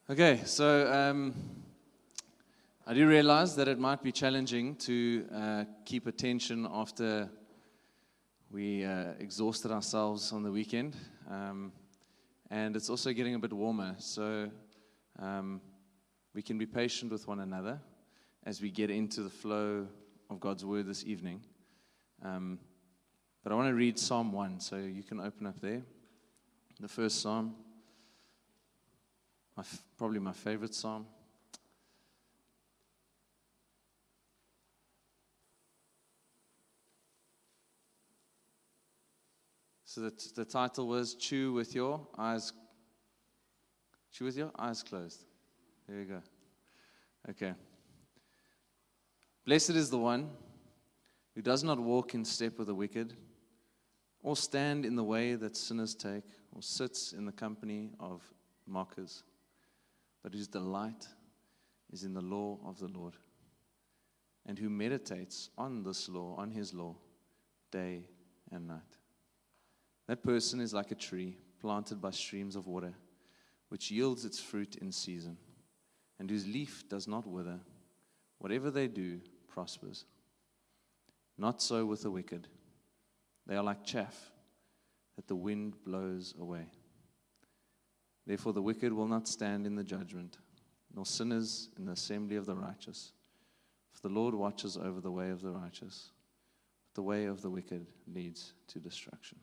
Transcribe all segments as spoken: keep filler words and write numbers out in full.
Okay, so um, I do realize that it might be challenging to uh, keep attention after we uh, exhausted ourselves on the weekend. Um, and it's also getting a bit warmer, so um, we can be patient with one another as we get into the flow of God's Word this evening. Um, but I want to read Psalm one, so you can open up there. The first Psalm. My, probably my favorite psalm. So the, the title was Chew with Your Eyes Chew with Your Eyes Closed. There you go. Okay. Blessed is the one who does not walk in step with the wicked, or stand in the way that sinners take, or sits in the company of mockers, but whose delight is in the law of the Lord, and who meditates on this law, on his law, day and night. That person is like a tree planted by streams of water, which yields its fruit in season, and whose leaf does not wither. Whatever they do prospers. Not so with the wicked. They are like chaff that the wind blows away. Therefore the wicked will not stand in the judgment, nor sinners in the assembly of the righteous. For the Lord watches over the way of the righteous, but the way of the wicked leads to destruction.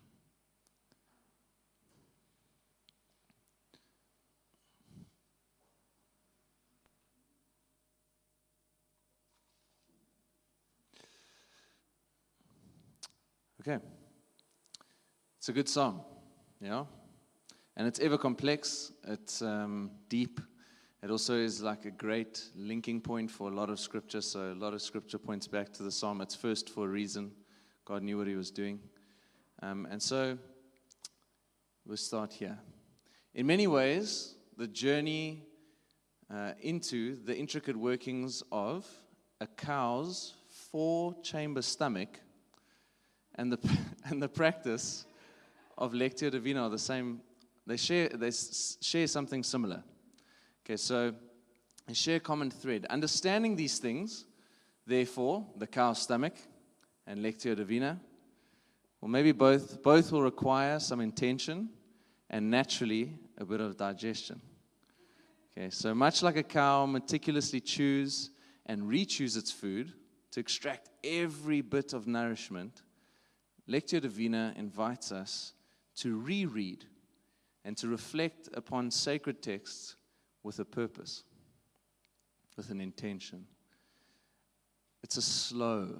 Okay. It's a good psalm, yeah? And it's ever complex, it's um, deep. It also is like a great linking point for a lot of scripture. So a lot of scripture points back to the psalm. It's first for a reason. God knew what he was doing. Um, and so we'll start here. In many ways, the journey uh, into the intricate workings of a cow's four-chamber stomach and the and the practice of Lectio Divina are the same. They share they share something similar. Okay, so they share a common thread. Understanding these things, therefore, the cow's stomach and Lectio Divina, well, maybe both both will require some intention and naturally a bit of digestion. Okay, so much like a cow meticulously chews and rechews its food to extract every bit of nourishment, Lectio Divina invites us to reread and to reflect upon sacred texts with a purpose, with an intention. It's a slow,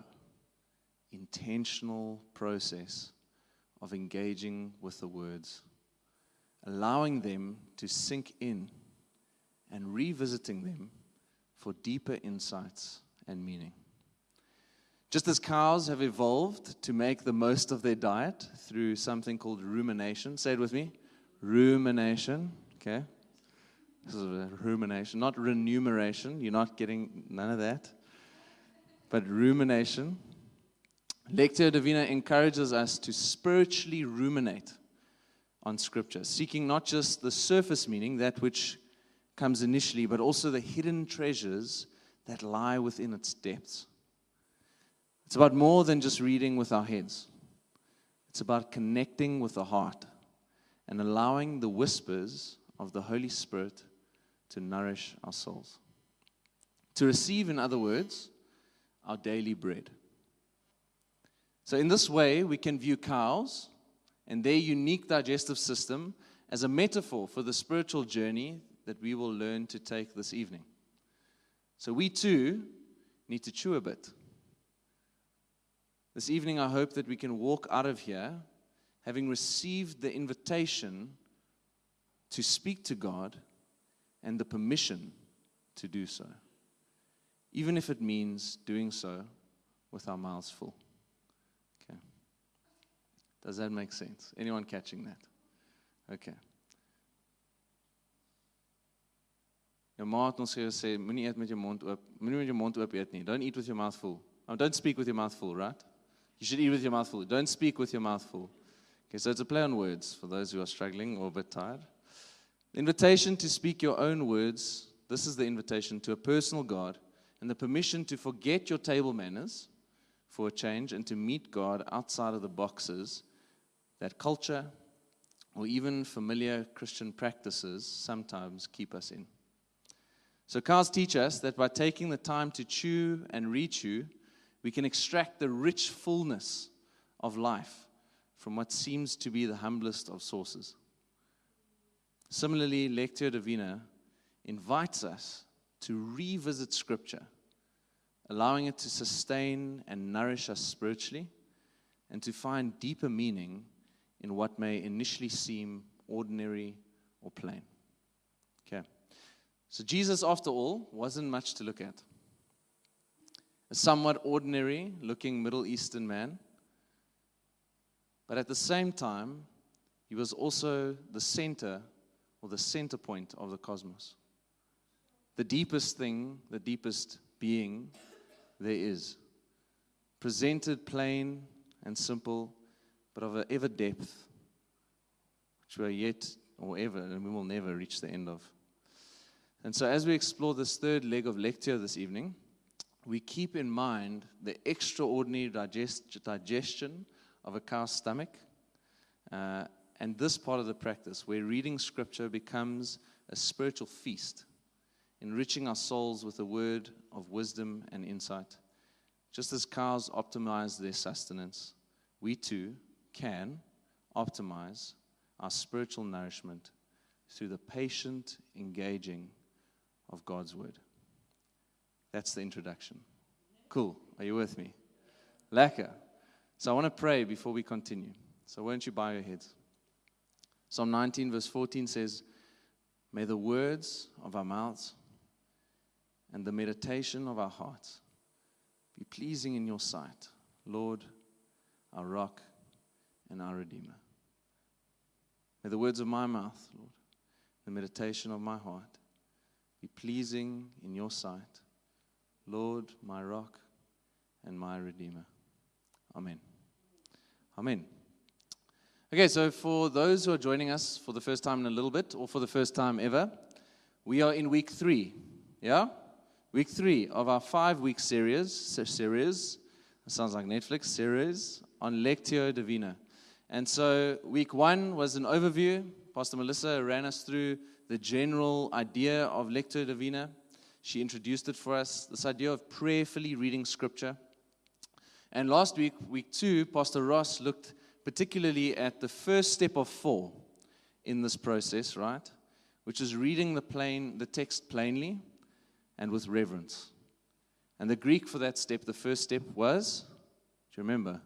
intentional process of engaging with the words, allowing them to sink in and revisiting them for deeper insights and meaning. Just as cows have evolved to make the most of their diet through something called rumination. Say it with me. Rumination. Okay. This is a rumination, not remuneration. You're not getting none of that. But rumination. Lectio Divina encourages us to spiritually ruminate on Scripture, seeking not just the surface meaning, that which comes initially, but also the hidden treasures that lie within its depths. It's about more than just reading with our heads. It's about connecting with the heart and allowing the whispers of the Holy Spirit to nourish our souls. To receive, in other words, our daily bread. So in this way, we can view cows and their unique digestive system as a metaphor for the spiritual journey that we will learn to take this evening. So we too need to chew a bit. This evening, I hope that we can walk out of here having received the invitation to speak to God and the permission to do so, even if it means doing so with our mouths full. Okay. Does that make sense? Anyone catching that? Okay. Jou ma het ons gesê, moenie eet met jou mond oop, moenie met jou mond oop eet nie. Don't eat with your mouth full. Oh, don't speak with your mouth full, right? You should eat with your mouth full. Don't speak with your mouth full. Okay, so it's a play on words for those who are struggling or a bit tired. The invitation to speak your own words, this is the invitation to a personal God, and the permission to forget your table manners for a change and to meet God outside of the boxes that culture or even familiar Christian practices sometimes keep us in. So cows teach us that by taking the time to chew and rechew, we can extract the rich fullness of life from what seems to be the humblest of sources. Similarly, Lectio Divina invites us to revisit Scripture, allowing it to sustain and nourish us spiritually, and to find deeper meaning in what may initially seem ordinary or plain. Okay. So Jesus, after all, wasn't much to look at. A somewhat ordinary-looking Middle Eastern man, but at the same time, he was also the center or the center point of the cosmos. The deepest thing, the deepest being there is. Presented plain and simple, but of an ever depth, which we are yet or ever, and we will never reach the end of. And so as we explore this third leg of Lectio this evening, we keep in mind the extraordinary digest, digestion of a cow's stomach, uh, and this part of the practice where reading Scripture becomes a spiritual feast, enriching our souls with a word of wisdom and insight. Just as cows optimize their sustenance, we too can optimize our spiritual nourishment through the patient engaging of God's word. That's the introduction. Cool. Are you with me? Lekker. So I want to pray before we continue. So won't you bow your heads? Psalm nineteen verse fourteen says, "May the words of our mouths and the meditation of our hearts be pleasing in your sight, Lord, our rock and our Redeemer." May the words of my mouth, Lord, the meditation of my heart be pleasing in your sight, Lord, my rock and my Redeemer. Amen. Amen. Okay, so for those who are joining us for the first time in a little bit, or for the first time ever, we are in week three. Yeah? Week three of our five-week series, series, it sounds like Netflix, series on Lectio Divina. And so week one was an overview. Pastor Melissa ran us through the general idea of Lectio Divina. She introduced it for us, this idea of prayerfully reading Scripture. And last week, week two, Pastor Ross looked particularly at the first step of four in this process, right? Which is reading the plain, the text plainly and with reverence. And the Greek for that step, the first step was, do you remember?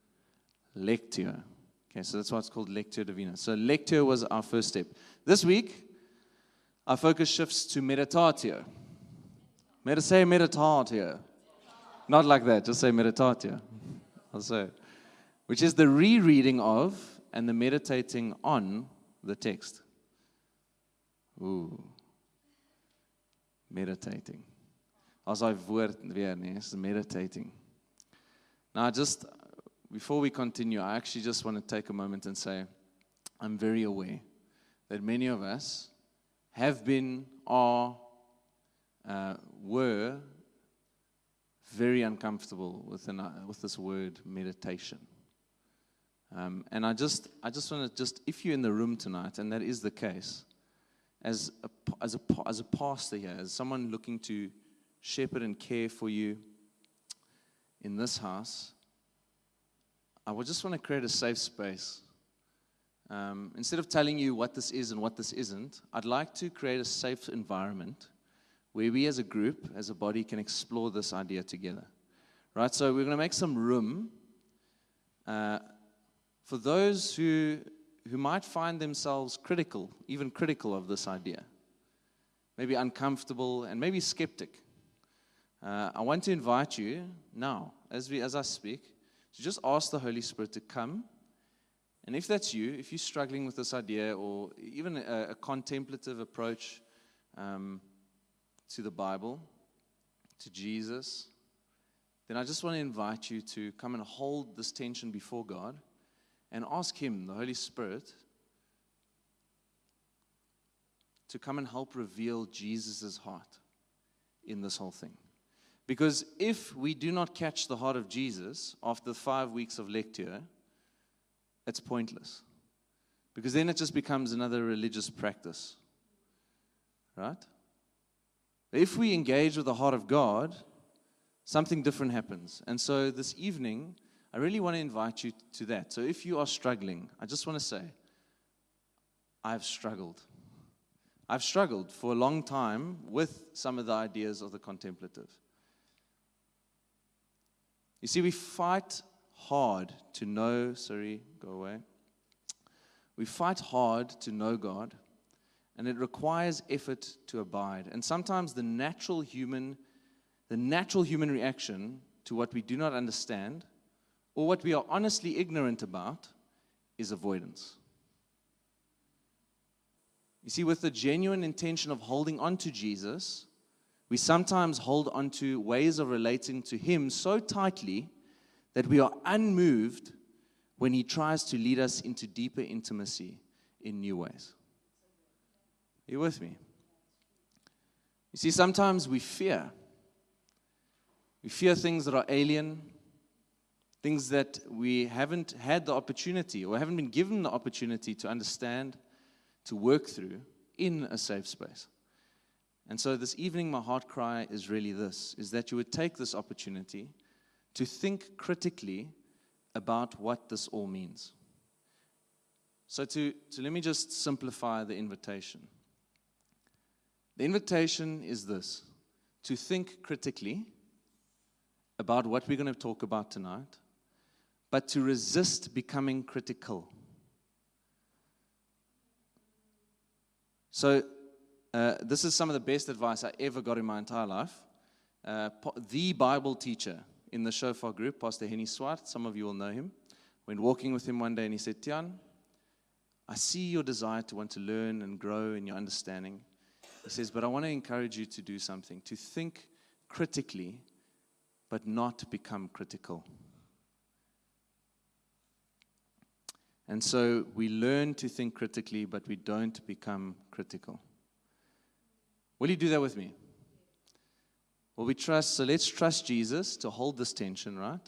Lectio. Okay, so that's why it's called Lectio Divina. So Lectio was our first step. This week, our focus shifts to meditatio. Meta say meditatio. Not like that, just say meditatio. I'll say it. Which is the rereading of and the meditating on the text. Ooh. Meditating. As I woord weer nie, is meditating. Now, just before we continue, I actually just want to take a moment and say, I'm very aware that many of us have been, are, uh, were very uncomfortable with, an, uh, with this word meditation. Um, and I just, I just want to just, if you're in the room tonight, and that is the case, as a, as a, as a pastor here, as someone looking to shepherd and care for you in this house, I would just want to create a safe space. Um, instead of telling you what this is and what this isn't, I'd like to create a safe environment where we as a group, as a body, can explore this idea together. Right? So we're going to make some room uh, for those who who might find themselves critical, even critical of this idea, maybe uncomfortable and maybe skeptic. Uh, I want to invite you now, as we as I speak, to just ask the Holy Spirit to come. And if that's you, if you're struggling with this idea or even a, a contemplative approach um, to the Bible, to Jesus, then I just want to invite you to come and hold this tension before God and ask Him, the Holy Spirit, to come and help reveal Jesus' heart in this whole thing. Because if we do not catch the heart of Jesus after the five weeks of lecture, it's pointless. Because then it just becomes another religious practice. Right? If we engage with the heart of God, something different happens. And so this evening, I really want to invite you to that. So if you are struggling, I just want to say, I've struggled. I've struggled for a long time with some of the ideas of the contemplative. You see, we fight hard to know, sorry, go away. We fight hard to know God, and it requires effort to abide. And sometimes the natural human, the natural human reaction to what we do not understand, or what we are honestly ignorant about, is avoidance. You see, with the genuine intention of holding on to Jesus, we sometimes hold on to ways of relating to Him so tightly that we are unmoved when He tries to lead us into deeper intimacy in new ways. Are you with me? You see, sometimes we fear. We fear things that are alien, things that we haven't had the opportunity or haven't been given the opportunity to understand, to work through in a safe space. And so this evening, my heart cry is really this, is that you would take this opportunity to think critically about what this all means. So to, to let me just simplify the invitation. The invitation is this, to think critically about what we're going to talk about tonight, but to resist becoming critical. So, uh, this is some of the best advice I ever got in my entire life. Uh, the Bible teacher in the Shofar group, Pastor Henny Swart, some of you will know him, went walking with him one day and he said, Tian, I see your desire to want to learn and grow in your understanding. He says, but I want to encourage you to do something, to think critically, but not become critical. And so we learn to think critically, but we don't become critical. Will you do that with me? Will we trust? So let's trust Jesus to hold this tension, right?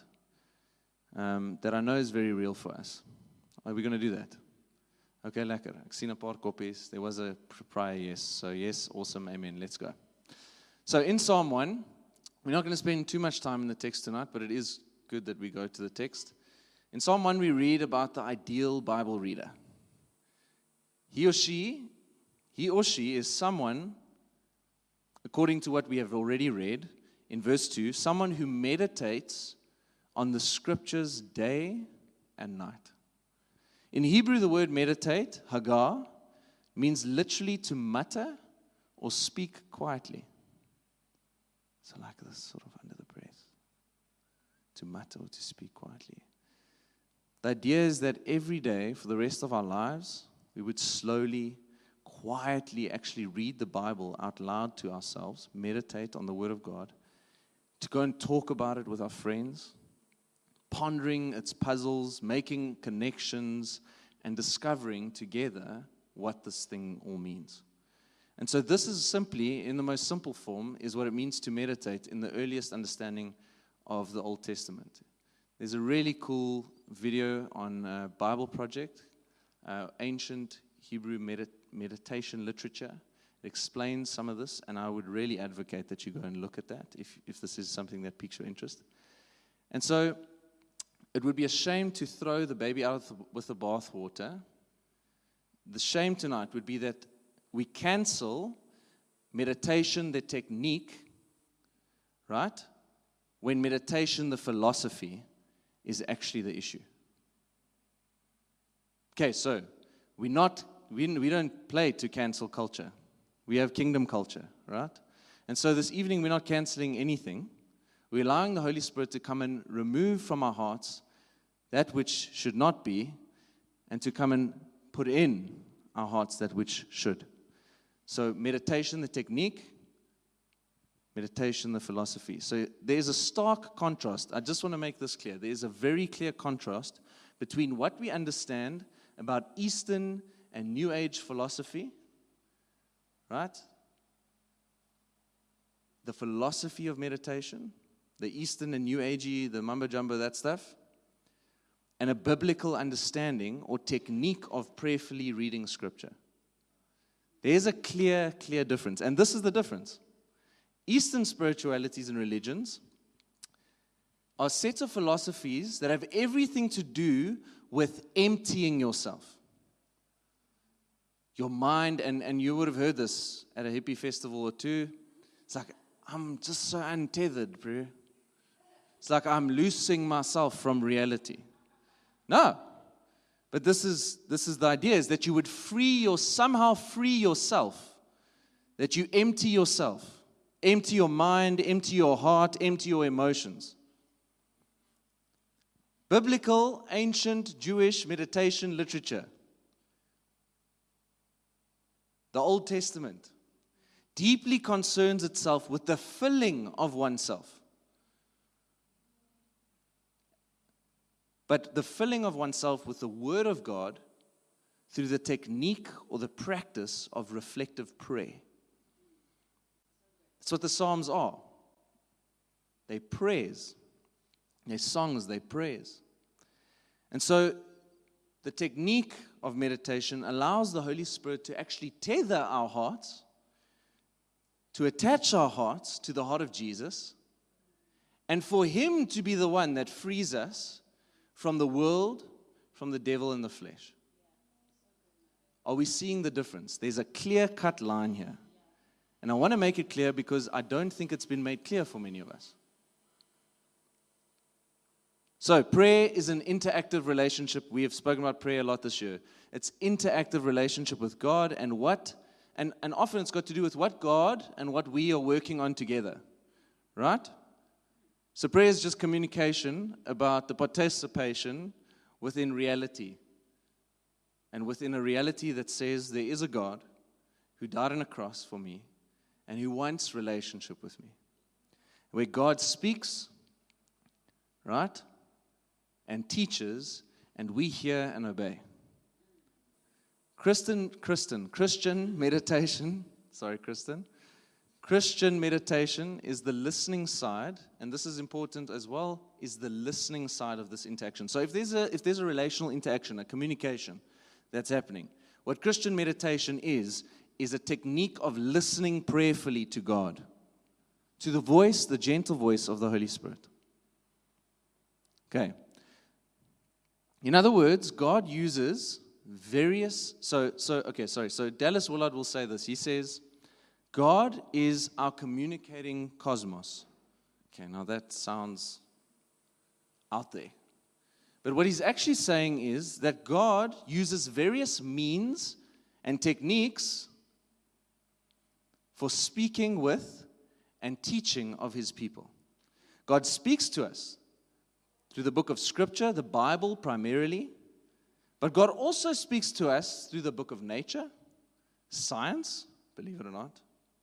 Um, that I know is very real for us. Are we going to do that? Okay, lekker. Ek sien 'n paar koppies. There was a prior yes. So yes, awesome, amen. Let's go. So in Psalm one, we're not going to spend too much time in the text tonight, but it is good that we go to the text. In Psalm one, we read about the ideal Bible reader. He or she, he or she is someone, according to what we have already read in verse two, someone who meditates on the scriptures day and night. In Hebrew, the word meditate, hagar, means literally to mutter or speak quietly. So like this, sort of under the breath. To mutter or to speak quietly. The idea is that every day, for the rest of our lives, we would slowly, quietly actually read the Bible out loud to ourselves, meditate on the Word of God, to go and talk about it with our friends, pondering its puzzles, making connections, and discovering together what this thing all means. And so this is simply, in the most simple form, is what it means to meditate in the earliest understanding of the Old Testament. There's a really cool video on uh, Bible Project, uh, ancient Hebrew medit- meditation literature. It explains some of this, and I would really advocate that you go and look at that if, if this is something that piques your interest. And so it would be a shame to throw the baby out with the bathwater. The shame tonight would be that we cancel meditation, the technique, right? When meditation, the philosophy, is actually the issue. Okay, so we're not, we, we don't play to cancel culture. We have kingdom culture, right? And so this evening we're not canceling anything. We're allowing the Holy Spirit to come and remove from our hearts that which should not be, and to come and put in our hearts that which should. So meditation, the technique, meditation, the philosophy. So there's a stark contrast. I just want to make this clear. There's a very clear contrast between what we understand about Eastern and New Age philosophy right? The philosophy of meditation, the Eastern and New Agey, the mumbo jumbo, that stuff, and a biblical understanding or technique of prayerfully reading Scripture. There's a clear, clear difference. And this is the difference. Eastern spiritualities and religions are sets of philosophies that have everything to do with emptying yourself. Your mind, and, and you would have heard this at a hippie festival or two. It's like, I'm just so untethered, bro. It's like I'm losing myself from reality. No. But this is this is the idea, is that you would free your, somehow free yourself. That you empty yourself. Empty your mind, empty your heart, empty your emotions. Biblical, ancient, Jewish meditation literature. The Old Testament deeply concerns itself with the filling of oneself. But the filling of oneself with the Word of God through the technique or the practice of reflective prayer. That's what the Psalms are. They're prayers. They're songs, they're prayers. And so the technique of meditation allows the Holy Spirit to actually tether our hearts, to attach our hearts to the heart of Jesus, and for Him to be the one that frees us from the world, from the devil and the flesh. Are we seeing the difference? There's a clear-cut line here. And I want to make it clear because I don't think it's been made clear for many of us. So, prayer is an interactive relationship. We have spoken about prayer a lot this year. It's interactive relationship with God and what, and, and often it's got to do with what God and what we are working on together. Right? So prayer is just communication about the participation within reality. And within a reality that says there is a God who died on a cross for me and who wants relationship with me. Where God speaks, right? And teaches, and we hear and obey. Christian, Christian, Christian meditation, sorry, Christian. Christian meditation is the listening side, and this is important as well, is the listening side of this interaction. So if there's a if there's a relational interaction, a communication that's happening, what Christian meditation is, is a technique of listening prayerfully to God, to the voice, the gentle voice of the Holy Spirit. Okay. In other words, God uses various, so, so okay, sorry, so Dallas Willard will say this. He says, God is our communicating cosmos. Okay, now that sounds out there. But what he's actually saying is that God uses various means and techniques for speaking with and teaching of His people. God speaks to us through the book of Scripture, the Bible primarily, but God also speaks to us through the book of nature, science, believe it or not.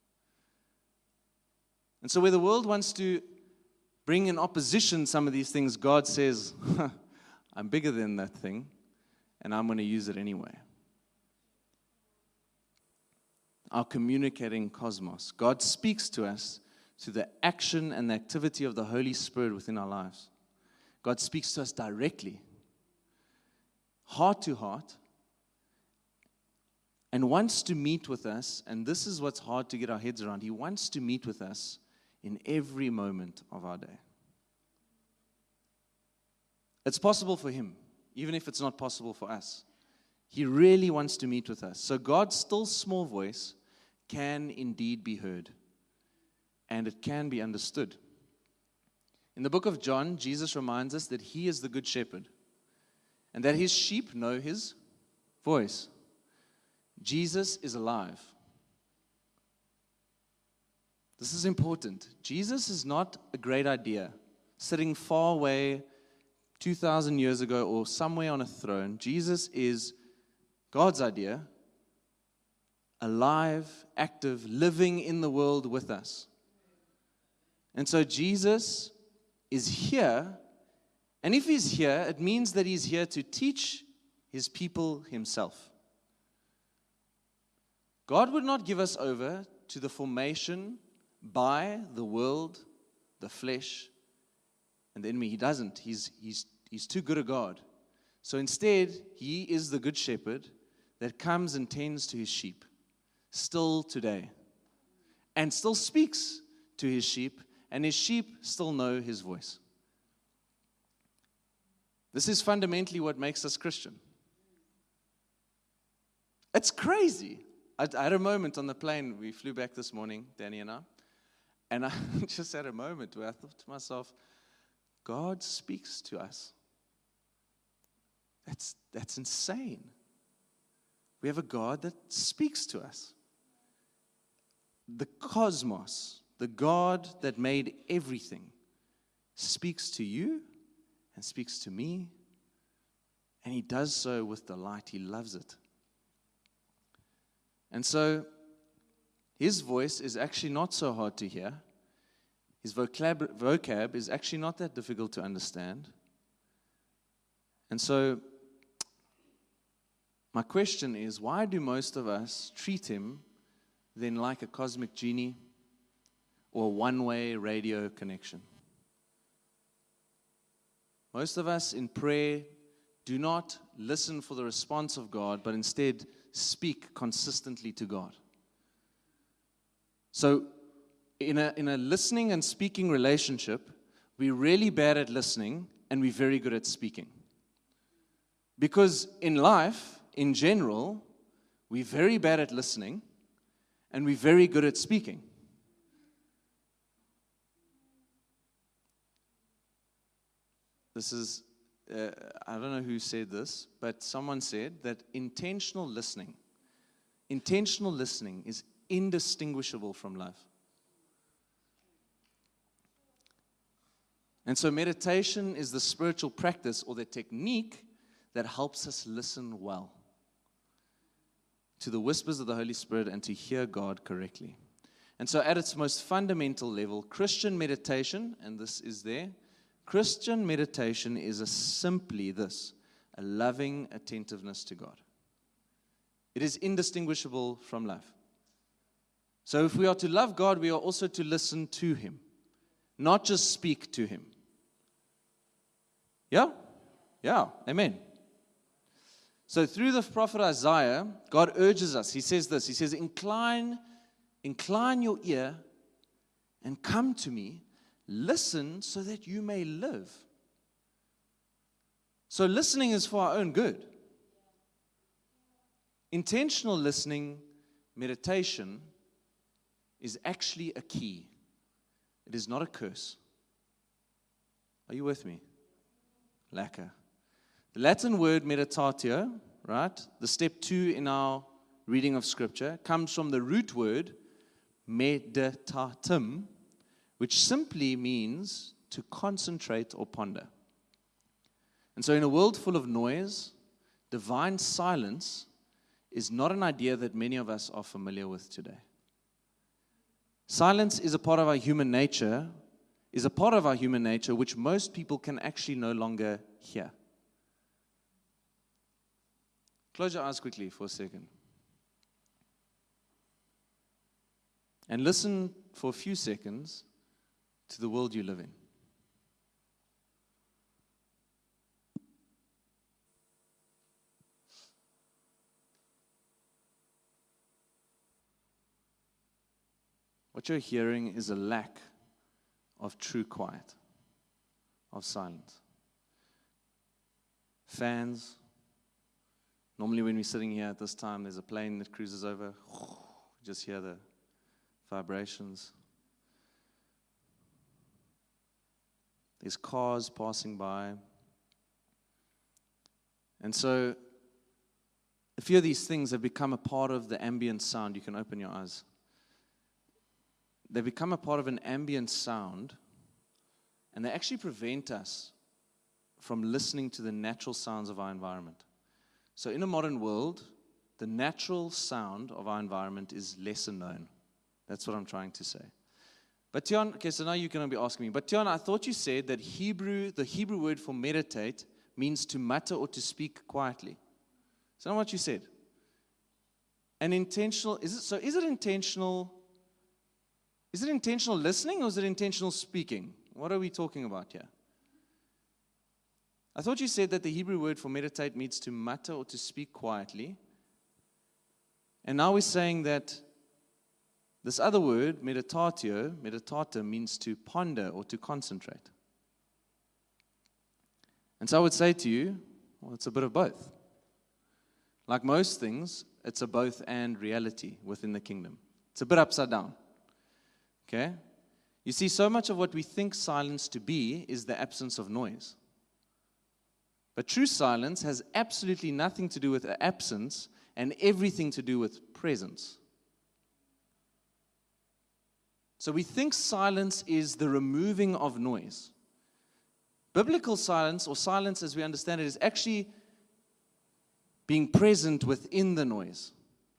And so where the world wants to bring in opposition some of these things, God says, I'm bigger than that thing, and I'm going to use it anyway. Our communicating cosmos. God speaks to us through the action and the activity of the Holy Spirit within our lives. God speaks to us directly, heart to heart, and wants to meet with us, and this is what's hard to get our heads around. He wants to meet with us in every moment of our day. It's possible for Him, even if it's not possible for us. He really wants to meet with us. So God's still small voice can indeed be heard, and it can be understood. In the book of John, Jesus reminds us that He is the good shepherd, and that His sheep know His voice. Jesus is alive. This is important. Jesus is not a great idea, sitting far away two thousand years ago or somewhere on a throne. Jesus is God's idea, alive, active, living in the world with us. And so Jesus is here, and if He's here, it means that He's here to teach His people Himself. God would not give us over to the formation by the world, the flesh, and the enemy. He doesn't. He's, he's, he's too good a God. So instead, He is the good shepherd that comes and tends to His sheep, still today, and still speaks to His sheep, and His sheep still know His voice. This is fundamentally what makes us Christian. It's crazy. I, I had a moment on the plane. We flew back this morning, Danny and I, and I just had a moment where I thought to myself, God speaks to us. That's, that's insane. We have a God that speaks to us. The cosmos, the God that made everything, speaks to you and speaks to me, and He does so with delight. He loves it. And so, His voice is actually not so hard to hear. His vocab, vocab is actually not that difficult to understand. And so, my question is, why do most of us treat Him then like a cosmic genie or a one-way radio connection? Most of us in prayer do not listen for the response of God, but instead speak consistently to God. So, in a, in a listening and speaking relationship, we're really bad at listening and we're very good at speaking. Because in life, in general, we're very bad at listening and we're very good at speaking. This is, uh, I don't know who said this, but someone said that intentional listening, intentional listening is indistinguishable from love. And so meditation is the spiritual practice or the technique that helps us listen well to the whispers of the Holy Spirit and to hear God correctly. And so at its most fundamental level, Christian meditation, and this is there, Christian meditation is a simply this, a loving attentiveness to God. It is indistinguishable from love. So if we are to love God, we are also to listen to Him, not just speak to Him. Yeah? Yeah, amen. So through the prophet Isaiah, God urges us. He says this, He says, incline, incline your ear and come to me. Listen so that you may live. So listening is for our own good. Intentional listening, meditation, is actually a key. It is not a curse. Are you with me? Lacquer. The Latin word meditatio, right, the step two in our reading of Scripture, comes from the root word meditatum, which simply means to concentrate or ponder. And so in a world full of noise, divine silence is not an idea that many of us are familiar with today. Silence is a part of our human nature, is a part of our human nature which most people can actually no longer hear. Close your eyes quickly for a second. And listen for a few seconds to the world you live in. What you're hearing is a lack of true quiet, of silence. Fans. Normally when we're sitting here at this time, there's a plane that cruises over. You just hear the vibrations. There's cars passing by. And so, a few of these things have become a part of the ambient sound. You can open your eyes. They become a part of an ambient sound, and they actually prevent us from listening to the natural sounds of our environment. So in a modern world, the natural sound of our environment is lesser known. That's what I'm trying to say. But Tian, okay, so now you're going to be asking me, but Tian, I thought you said that Hebrew, the Hebrew word for meditate means to mutter or to speak quietly. Is that not what you said? an intentional, is it, so is it intentional, is it intentional listening or is it intentional speaking? What are we talking about here? I thought you said that the Hebrew word for meditate means to mutter or to speak quietly. And now we're saying that this other word, meditatio, meditata, means to ponder or to concentrate. And so I would say to you, well, it's a bit of both. Like most things, it's a both and reality within the kingdom. It's a bit upside down. Okay? You see, so much of what we think silence to be is the absence of noise. But true silence has absolutely nothing to do with absence and everything to do with presence. So we think silence is the removing of noise. Biblical silence, or silence as we understand it, is actually being present within the noise.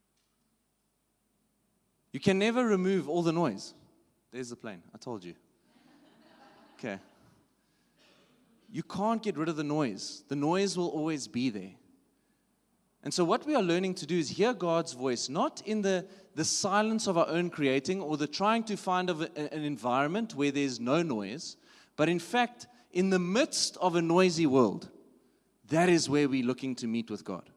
You can never remove all the noise. There's the plane. I told you. Okay. You can't get rid of the noise. The noise will always be there. And so what we are learning to do is hear God's voice, not in the, the silence of our own creating or the trying to find of a, an environment where there's no noise, but in fact, in the midst of a noisy world, that is where we're looking to meet with God.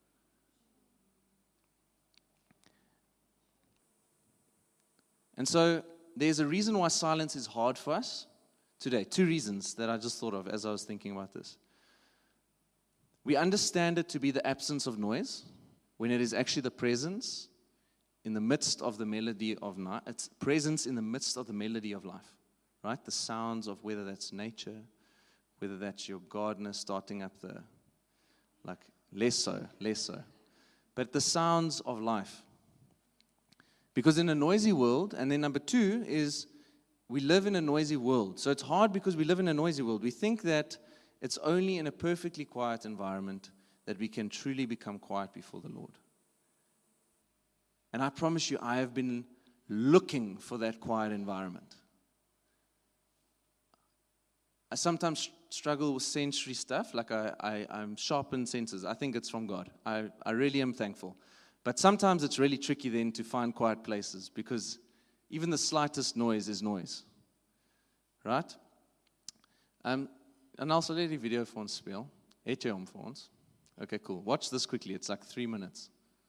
And so there's a reason why silence is hard for us today. Two reasons that I just thought of as I was thinking about this. We understand it to be the absence of noise when it is actually the presence in the midst of the melody of night. It's presence in the midst of the melody of life, right? The sounds of whether that's nature, whether that's your gardener starting up the, like, less so, less so. But the sounds of life. Because in a noisy world, and then number two is we live in a noisy world. So it's hard because we live in a noisy world. We think that it's only in a perfectly quiet environment that we can truly become quiet before the Lord. And I promise you, I have been looking for that quiet environment. I sometimes struggle with sensory stuff, like I, I, I'm sharpened senses. I think it's from God. I, I really am thankful. But sometimes it's really tricky then to find quiet places because even the slightest noise is noise. Right? Um, en als hulle die video vir ons speel, het jy hom vir ons? Okay, cool. Watch this quickly. It's like three minutes.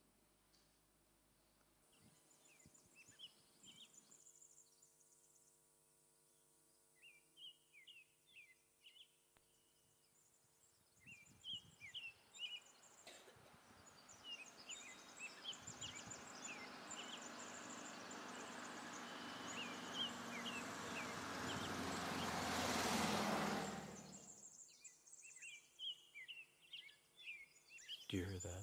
Do you hear that?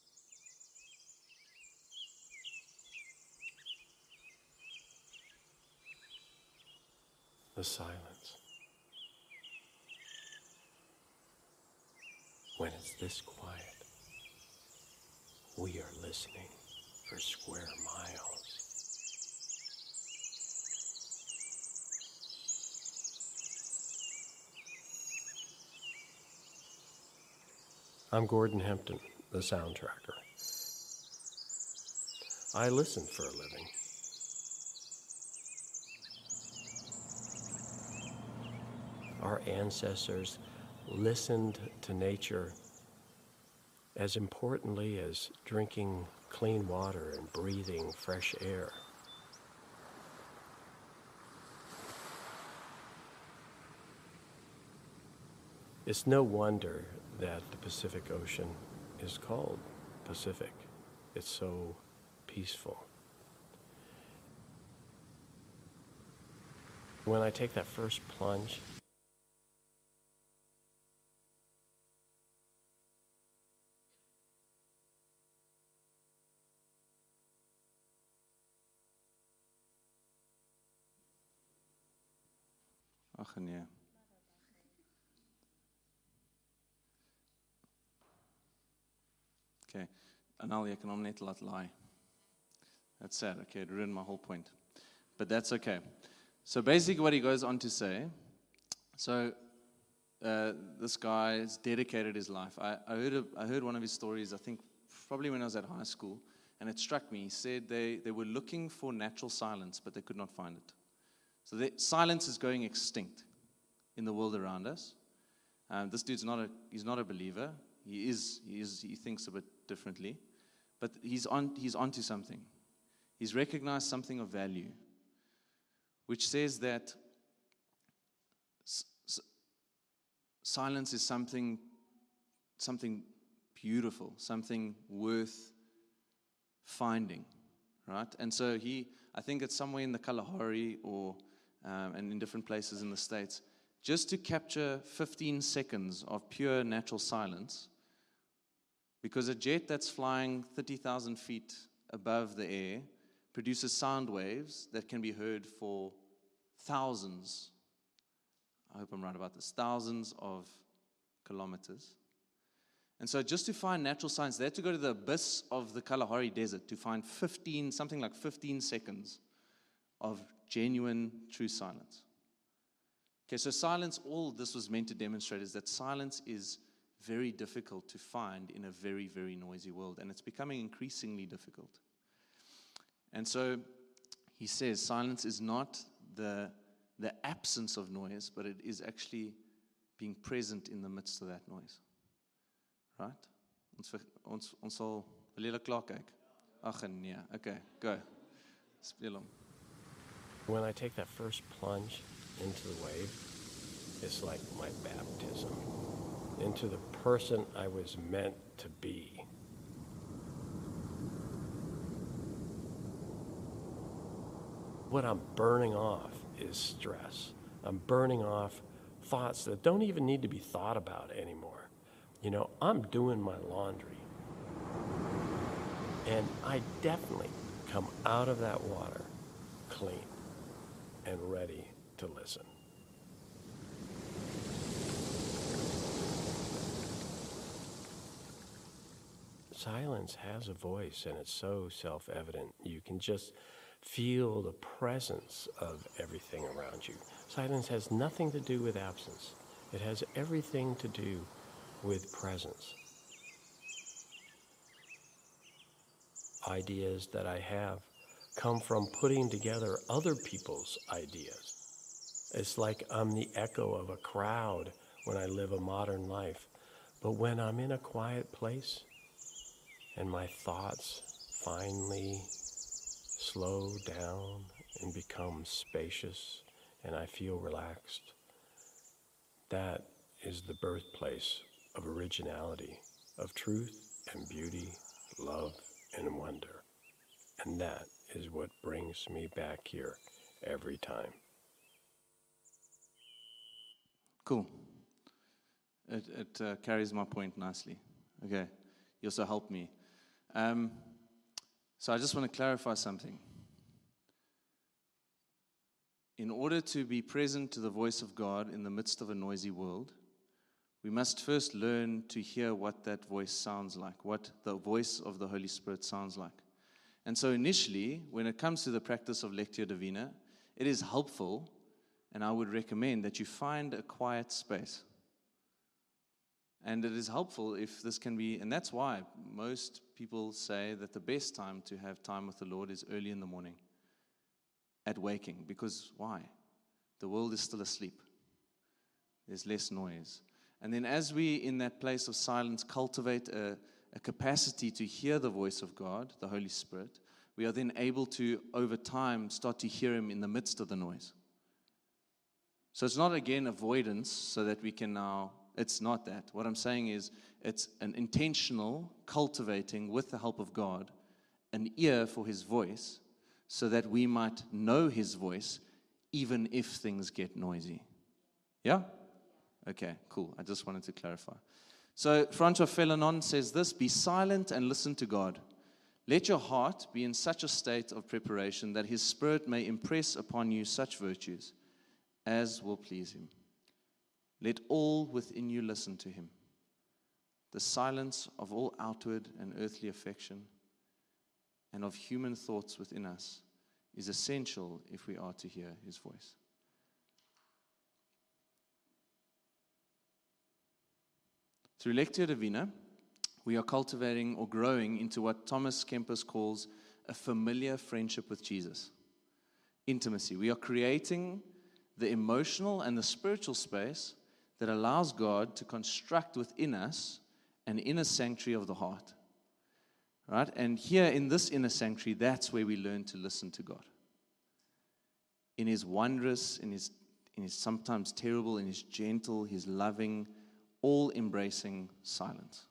The silence. When it's this quiet, we are listening for square miles. I'm Gordon Hempton, the sound tracker. I listen for a living. Our ancestors listened to nature as importantly as drinking clean water and breathing fresh air. It's no wonder that the Pacific Ocean is called Pacific. It's so peaceful. When I take that first plunge, Ag nee. Okay, Anal, jy kan hom net laat lie. That's sad. Okay, it ruined my whole point. But that's okay. So basically what he goes on to say, so uh, this guy has dedicated his life. I, I, heard a, I heard one of his stories, I think probably when I was at high school, and it struck me. He said they, they were looking for natural silence, but they could not find it. So the, silence is going extinct in the world around us. Um, this dude's not a he's not a believer. He is he is he thinks a bit differently, but he's on he's onto something. He's recognized something of value, which says that s- s- silence is something something beautiful, something worth finding, right? And so he, I think it's somewhere in the Kalahari or um, and in different places in the States, just to capture fifteen seconds of pure natural silence, because a jet that's flying thirty thousand feet above the air produces sound waves that can be heard for thousands, I hope I'm right about this, thousands of kilometers. And so just to find natural silence, they had to go to the abyss of the Kalahari Desert to find fifteen, something like fifteen seconds of genuine, true silence. Okay, so silence, all this was meant to demonstrate is that silence is very difficult to find in a very, very noisy world, and it's becoming increasingly difficult. And so he says silence is not the, the absence of noise, but it is actually being present in the midst of that noise. Right? Ons ver- ons ons sal wil julle klaar kyk. Ag nee. Okay, go. Speel hom. When I take that first plunge into the wave, it's like my baptism into the person I was meant to be. What I'm burning off is stress. I'm burning off thoughts that don't even need to be thought about anymore. You know, I'm doing my laundry. And I definitely come out of that water clean and ready to listen. Silence has a voice, and it's so self-evident. You can just feel the presence of everything around you. Silence has nothing to do with absence. It has everything to do with presence. Ideas that I have come from putting together other people's ideas. It's like I'm the echo of a crowd when I live a modern life. But when I'm in a quiet place and my thoughts finally slow down and become spacious and I feel relaxed, that is the birthplace of originality, of truth and beauty, love and wonder. And that is what brings me back here every time. Cool. It, it uh, carries my point nicely. Okay. You also helped me. Um, so I just want to clarify something. In order to be present to the voice of God in the midst of a noisy world, we must first learn to hear what that voice sounds like, what the voice of the Holy Spirit sounds like. And so initially, when it comes to the practice of Lectio Divina, it is helpful, and I would recommend that you find a quiet space. And it is helpful if this can be, and that's why most people say that the best time to have time with the Lord is early in the morning, at waking. Because why? The world is still asleep. There's less noise. And then as we, in that place of silence, cultivate a, a capacity to hear the voice of God, the Holy Spirit, we are then able to, over time, start to hear Him in the midst of the noise. So it's not, again, avoidance so that we can now, it's not that. What I'm saying is it's an intentional cultivating, with the help of God, an ear for His voice so that we might know His voice even if things get noisy. Yeah? Okay, cool. I just wanted to clarify. So Francois Félonon says this: be silent and listen to God. Let your heart be in such a state of preparation that His Spirit may impress upon you such virtues as will please Him. Let all within you listen to Him. The silence of all outward and earthly affection and of human thoughts within us is essential if we are to hear His voice. Through Lectio Divina, we are cultivating or growing into what Thomas Kempis calls a familiar friendship with Jesus. Intimacy. We are creating the emotional and the spiritual space that allows God to construct within us an inner sanctuary of the heart. Right? And here in this inner sanctuary, that's where we learn to listen to God. In His wondrous, in His, in His sometimes terrible, in His gentle, His loving, all-embracing silence.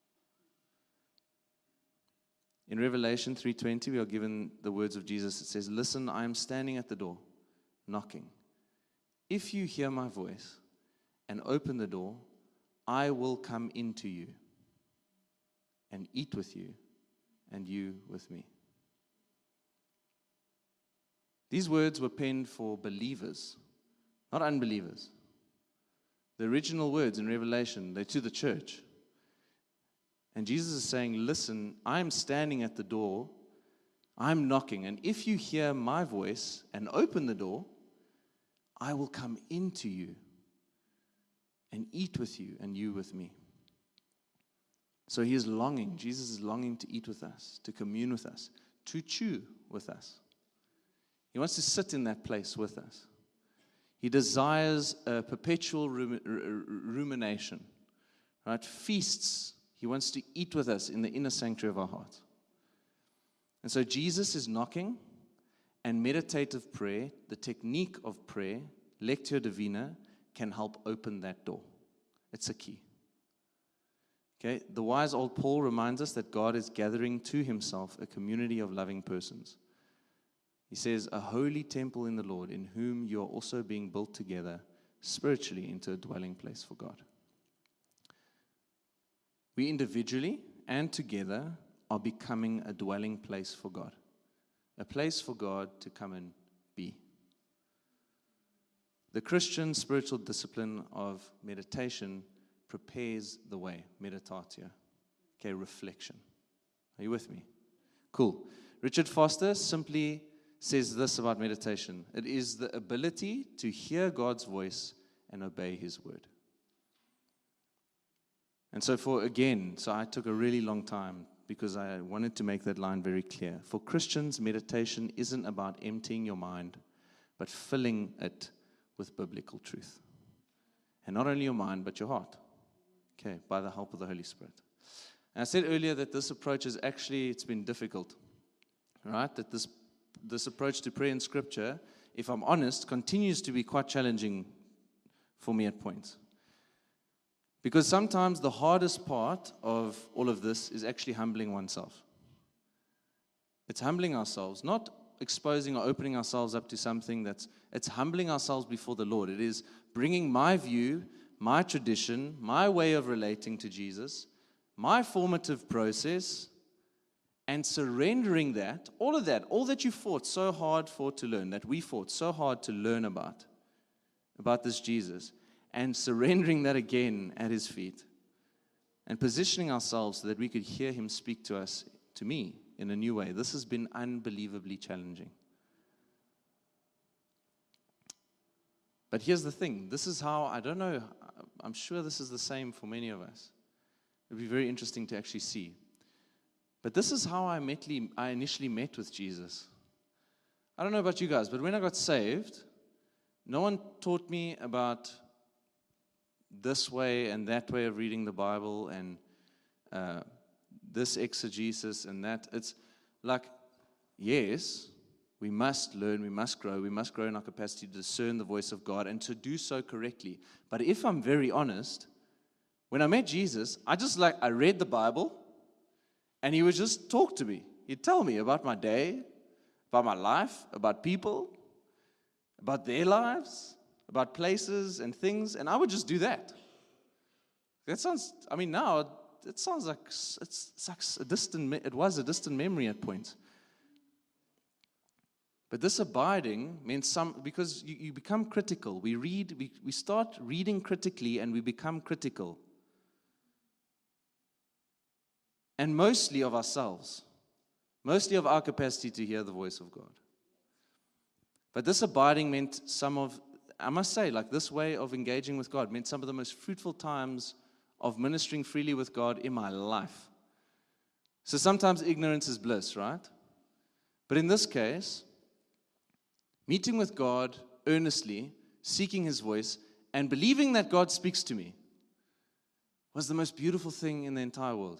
In Revelation three twenty, we are given the words of Jesus. It says, "Listen, I am standing at the door, knocking. If you hear my voice and open the door, I will come into you and eat with you, and you with me." These words were penned for believers, not unbelievers. The original words in Revelation, they're to the church. And Jesus is saying, listen, I'm standing at the door, I'm knocking, and if you hear my voice and open the door, I will come into you and eat with you, and you with me. So He is longing, Jesus is longing to eat with us, to commune with us, to chew with us. He wants to sit in that place with us. He desires a perpetual rum- rumination, right? Feasts. He wants to eat with us in the inner sanctuary of our heart. And so Jesus is knocking, and meditative prayer, the technique of prayer, Lectio Divina, can help open that door. It's a key. Okay, the wise old Paul reminds us that God is gathering to Himself a community of loving persons. He says, "A holy temple in the Lord, in whom you are also being built together spiritually into a dwelling place for God." We individually and together are becoming a dwelling place for God, a place for God to come and be. The Christian spiritual discipline of meditation prepares the way, meditatio. Okay, reflection. Are you with me? Cool. Richard Foster simply says this about meditation. It is the ability to hear God's voice and obey His word. And so for, again, so I took a really long time because I wanted to make that line very clear. For Christians, meditation isn't about emptying your mind, but filling it with biblical truth. And not only your mind, but your heart. Okay, by the help of the Holy Spirit. And I said earlier that this approach is actually, it's been difficult. Right? That this, this approach to prayer in Scripture, if I'm honest, continues to be quite challenging for me at points. Because sometimes the hardest part of all of this is actually humbling oneself. It's humbling ourselves, not exposing or opening ourselves up to something that's, it's humbling ourselves before the Lord. It is bringing my view, my tradition, my way of relating to Jesus, my formative process, and surrendering that, all of that, all that you fought so hard for to learn, that we fought so hard to learn about, about this Jesus, and surrendering that again at His feet, and positioning ourselves so that we could hear Him speak to us, to me, in a new way. This has been unbelievably challenging. But here's the thing. This is how, I don't know, I'm sure this is the same for many of us. It would be very interesting to actually see. But this is how I, met, I initially met with Jesus. I don't know about you guys, but when I got saved, no one taught me about this way and that way of reading the Bible and uh, this exegesis and that. It's like, yes, we must learn, we must grow, we must grow in our capacity to discern the voice of God and to do so correctly. But if I'm very honest, when I met Jesus, I just like, I read the Bible and He would just talk to me. He'd tell me about my day, about my life, about people, about their lives, about places and things, and I would just do that. That sounds, I mean, now, it sounds like, it's, it's like a distant, it was a distant memory at points. But this abiding meant some, because you, you become critical. We read, we, we start reading critically and we become critical. And mostly of ourselves. Mostly of our capacity to hear the voice of God. But this abiding meant some of, I must say, like this way of engaging with God meant some of the most fruitful times of ministering freely with God in my life. So sometimes ignorance is bliss, right? But in this case, meeting with God earnestly, seeking His voice, and believing that God speaks to me was the most beautiful thing in the entire world.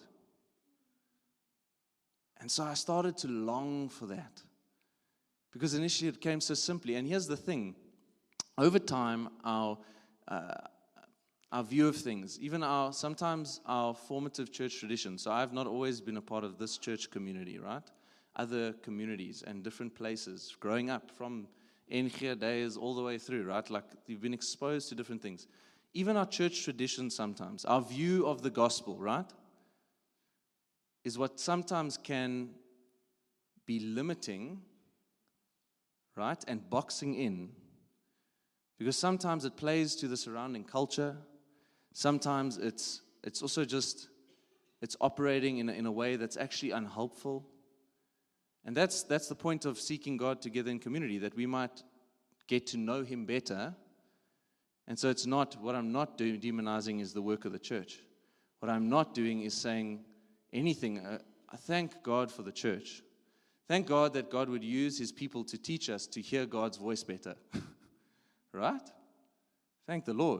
And so I started to long for that. Because initially it came so simply. And here's the thing. Over time, our uh, our view of things, even our sometimes our formative church tradition. So I've not always been a part of this church community, right? Other communities and different places, growing up from N G days all the way through, right? Like you've been exposed to different things. Even our church tradition sometimes, our view of the gospel, right, is what sometimes can be limiting, right, and boxing in, because sometimes it plays to the surrounding culture. Sometimes it's it's also just, it's operating in a, in a way that's actually unhelpful. And that's that's the point of seeking God together in community, that we might get to know Him better. And so it's not, what I'm not doing, demonizing is the work of the church. What I'm not doing is saying anything. Uh, I thank God for the church. Thank God that God would use His people to teach us to hear God's voice better. Right? Thank the Lord.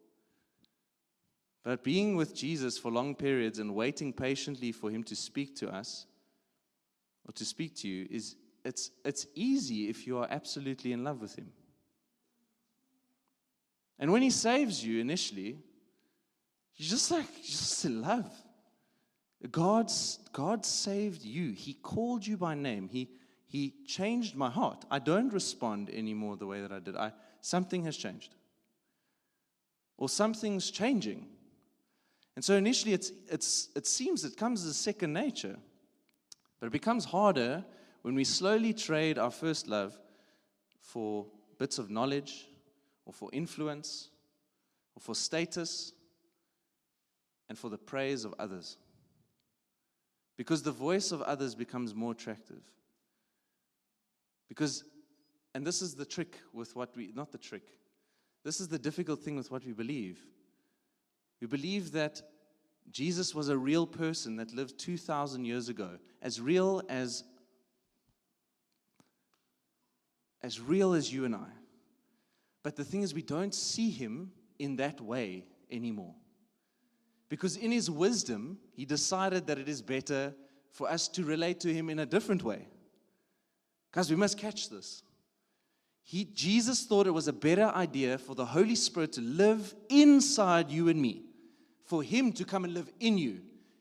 But being with Jesus for long periods and waiting patiently for Him to speak to us, or to speak to you, is it's it's easy if you are absolutely in love with Him. And when He saves you initially, you're just like, you're just in love. God's, God saved you. He called you by name. He, he changed my heart. I don't respond anymore the way that I did. I, something has changed. Or something's changing. And so initially it's, it's, it seems it comes as second nature. But it becomes harder when we slowly trade our first love for bits of knowledge, or for influence, or for status, and for the praise of others. Because the voice of others becomes more attractive. Because, and this is the trick with what we, not the trick, this is the difficult thing with what we believe. We believe that Jesus was a real person that lived two thousand years ago, as real as, as real as you and I. But the thing is, we don't see Him in that way anymore. Because in His wisdom, He decided that it is better for us to relate to Him in a different way. Guys, we must catch this. He, Jesus thought it was a better idea for the Holy Spirit to live inside you and me, for Him to come and live in you.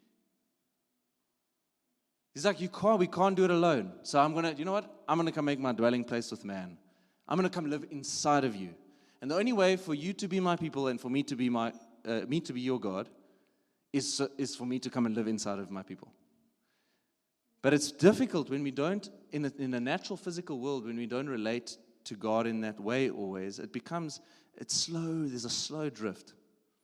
He's like, you can't, we can't do it alone. So I'm going to, you know what? I'm going to come make my dwelling place with man. I'm going to come live inside of you. And the only way for you to be my people and for me to be my, uh, me to be your God is, is for me to come and live inside of my people. But it's difficult when we don't, in a, in a natural physical world, when we don't relate to God in that way always. It becomes, it's slow, there's a slow drift.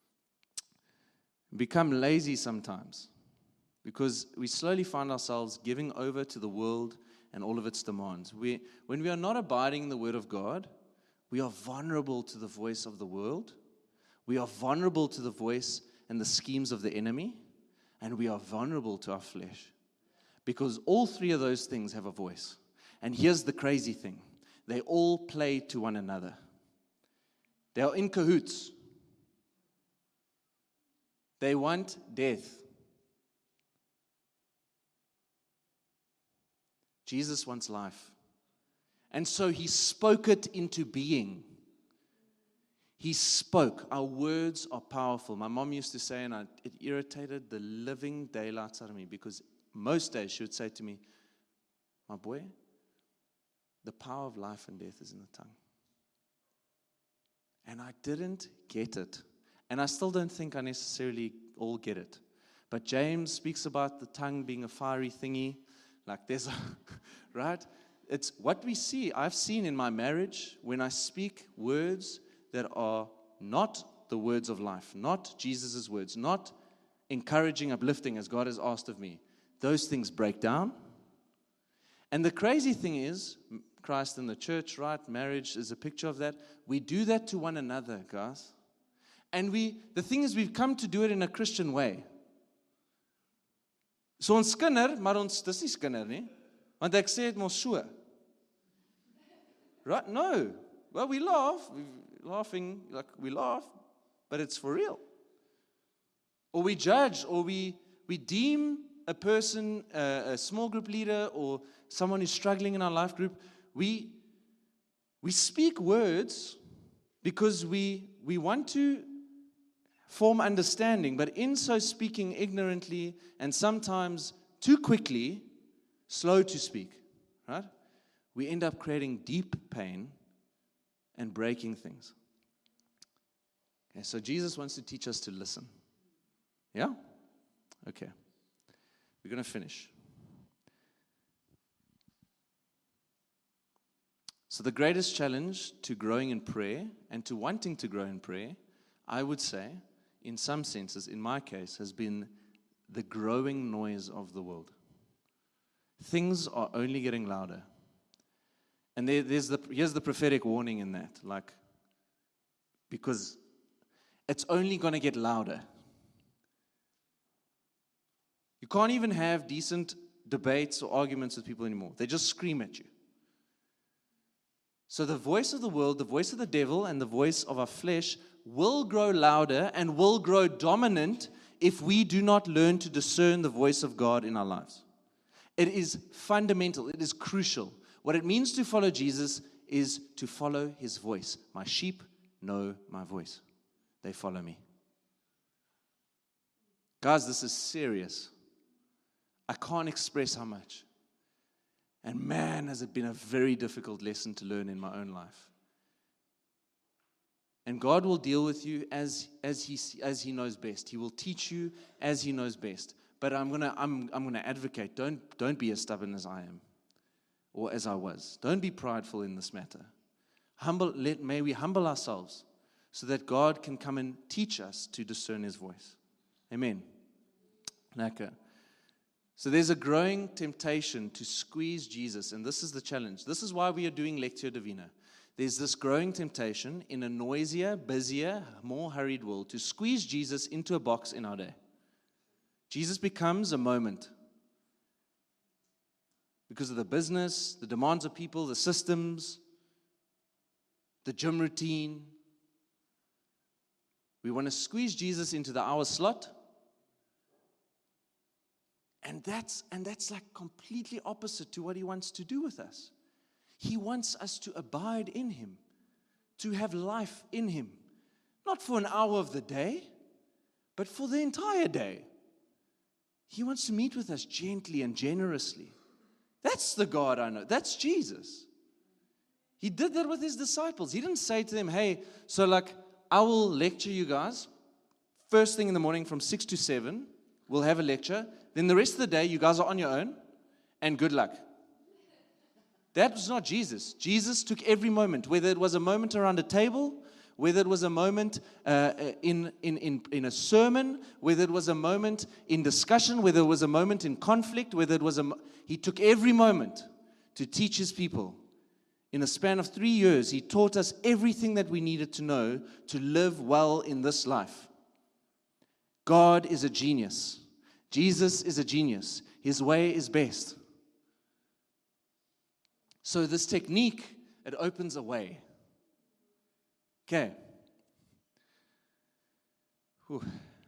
We become lazy sometimes because we slowly find ourselves giving over to the world and all of its demands. We, when we are not abiding in the Word of God, we are vulnerable to the voice of the world. We are vulnerable to the voice and the schemes of the enemy. And we are vulnerable to our flesh. Because all three of those things have a voice. And here's the crazy thing. They all play to one another. They are in cahoots. They want death. Jesus wants life. And so He spoke it into being. He spoke. Our words are powerful. My mom used to say, and I, it irritated the living daylights out of me, because most days she would say to me, my boy, the power of life and death is in the tongue. And I didn't get it. And I still don't think I necessarily all get it. But James speaks about the tongue being a fiery thingy. Like there's a, right? It's what we see. I've seen in my marriage when I speak words that are not the words of life, not Jesus' words, not encouraging, uplifting as God has asked of me. Those things break down. And the crazy thing is, Christ and the church, right? Marriage is a picture of that. We do that to one another, guys. And we, the thing is, we've come to do it in a Christian way. So ons kinder, maar ons, dis nie kinder nie. Want ek sê dit mos so. Right? No. Well, we laugh. We're laughing, like we laugh, but it's for real. Or we judge, or we, we deem a person, uh, a small group leader, or someone who's struggling in our life group. We, we speak words because we, we want to form understanding, but in so speaking ignorantly and sometimes too quickly, slow to speak, right? We end up creating deep pain and breaking things. Okay, so Jesus wants to teach us to listen. Yeah? Okay. We're going to finish. So the greatest challenge to growing in prayer and to wanting to grow in prayer, I would say, in some senses, in my case, has been the growing noise of the world. Things are only getting louder. And there, there's the, here's the prophetic warning in that, like, because it's only going to get louder. You can't even have decent debates or arguments with people anymore. They just scream at you. So the voice of the world, the voice of the devil, and the voice of our flesh will grow louder and will grow dominant if we do not learn to discern the voice of God in our lives. It is fundamental. It is crucial. What it means to follow Jesus is to follow his voice. My sheep know my voice. They follow me. Guys, this is serious. I can't express how much. And man, has it been a very difficult lesson to learn in my own life. And God will deal with you as, as, he, as he knows best. He will teach you as he knows best. But I'm gonna I'm I'm gonna advocate, don't don't be as stubborn as I am, or as I was. Don't be prideful in this matter. Humble, let may we humble ourselves so that God can come and teach us to discern his voice. Amen. Lekker. So there's a growing temptation to squeeze Jesus, and this is the challenge. This is why we are doing Lectio Divina. There's this growing temptation in a noisier, busier, more hurried world to squeeze Jesus into a box in our day. Jesus becomes a moment because of the business, the demands of people, the systems, the gym routine. We want to squeeze Jesus into the hour slot. And that's, and that's like completely opposite to what he wants to do with us. He wants us to abide in him, to have life in him. Not for an hour of the day, but for the entire day. He wants to meet with us gently and generously. That's the God I know. That's Jesus. He did that with his disciples. He didn't say to them, hey, so like, I will lecture you guys first thing in the morning from six to seven. We'll have a lecture. Then the rest of the day, you guys are on your own, and good luck. That was not Jesus. Jesus took every moment, whether it was a moment around a table, whether it was a moment uh, in, in, in, in a sermon, whether it was a moment in discussion, whether it was a moment in conflict, whether it was a... He took every moment to teach his people. In a span of three years, he taught us everything that we needed to know to live well in this life. God is a genius. Jesus is a genius. His way is best. So this technique, it opens a way. Okay. Whew.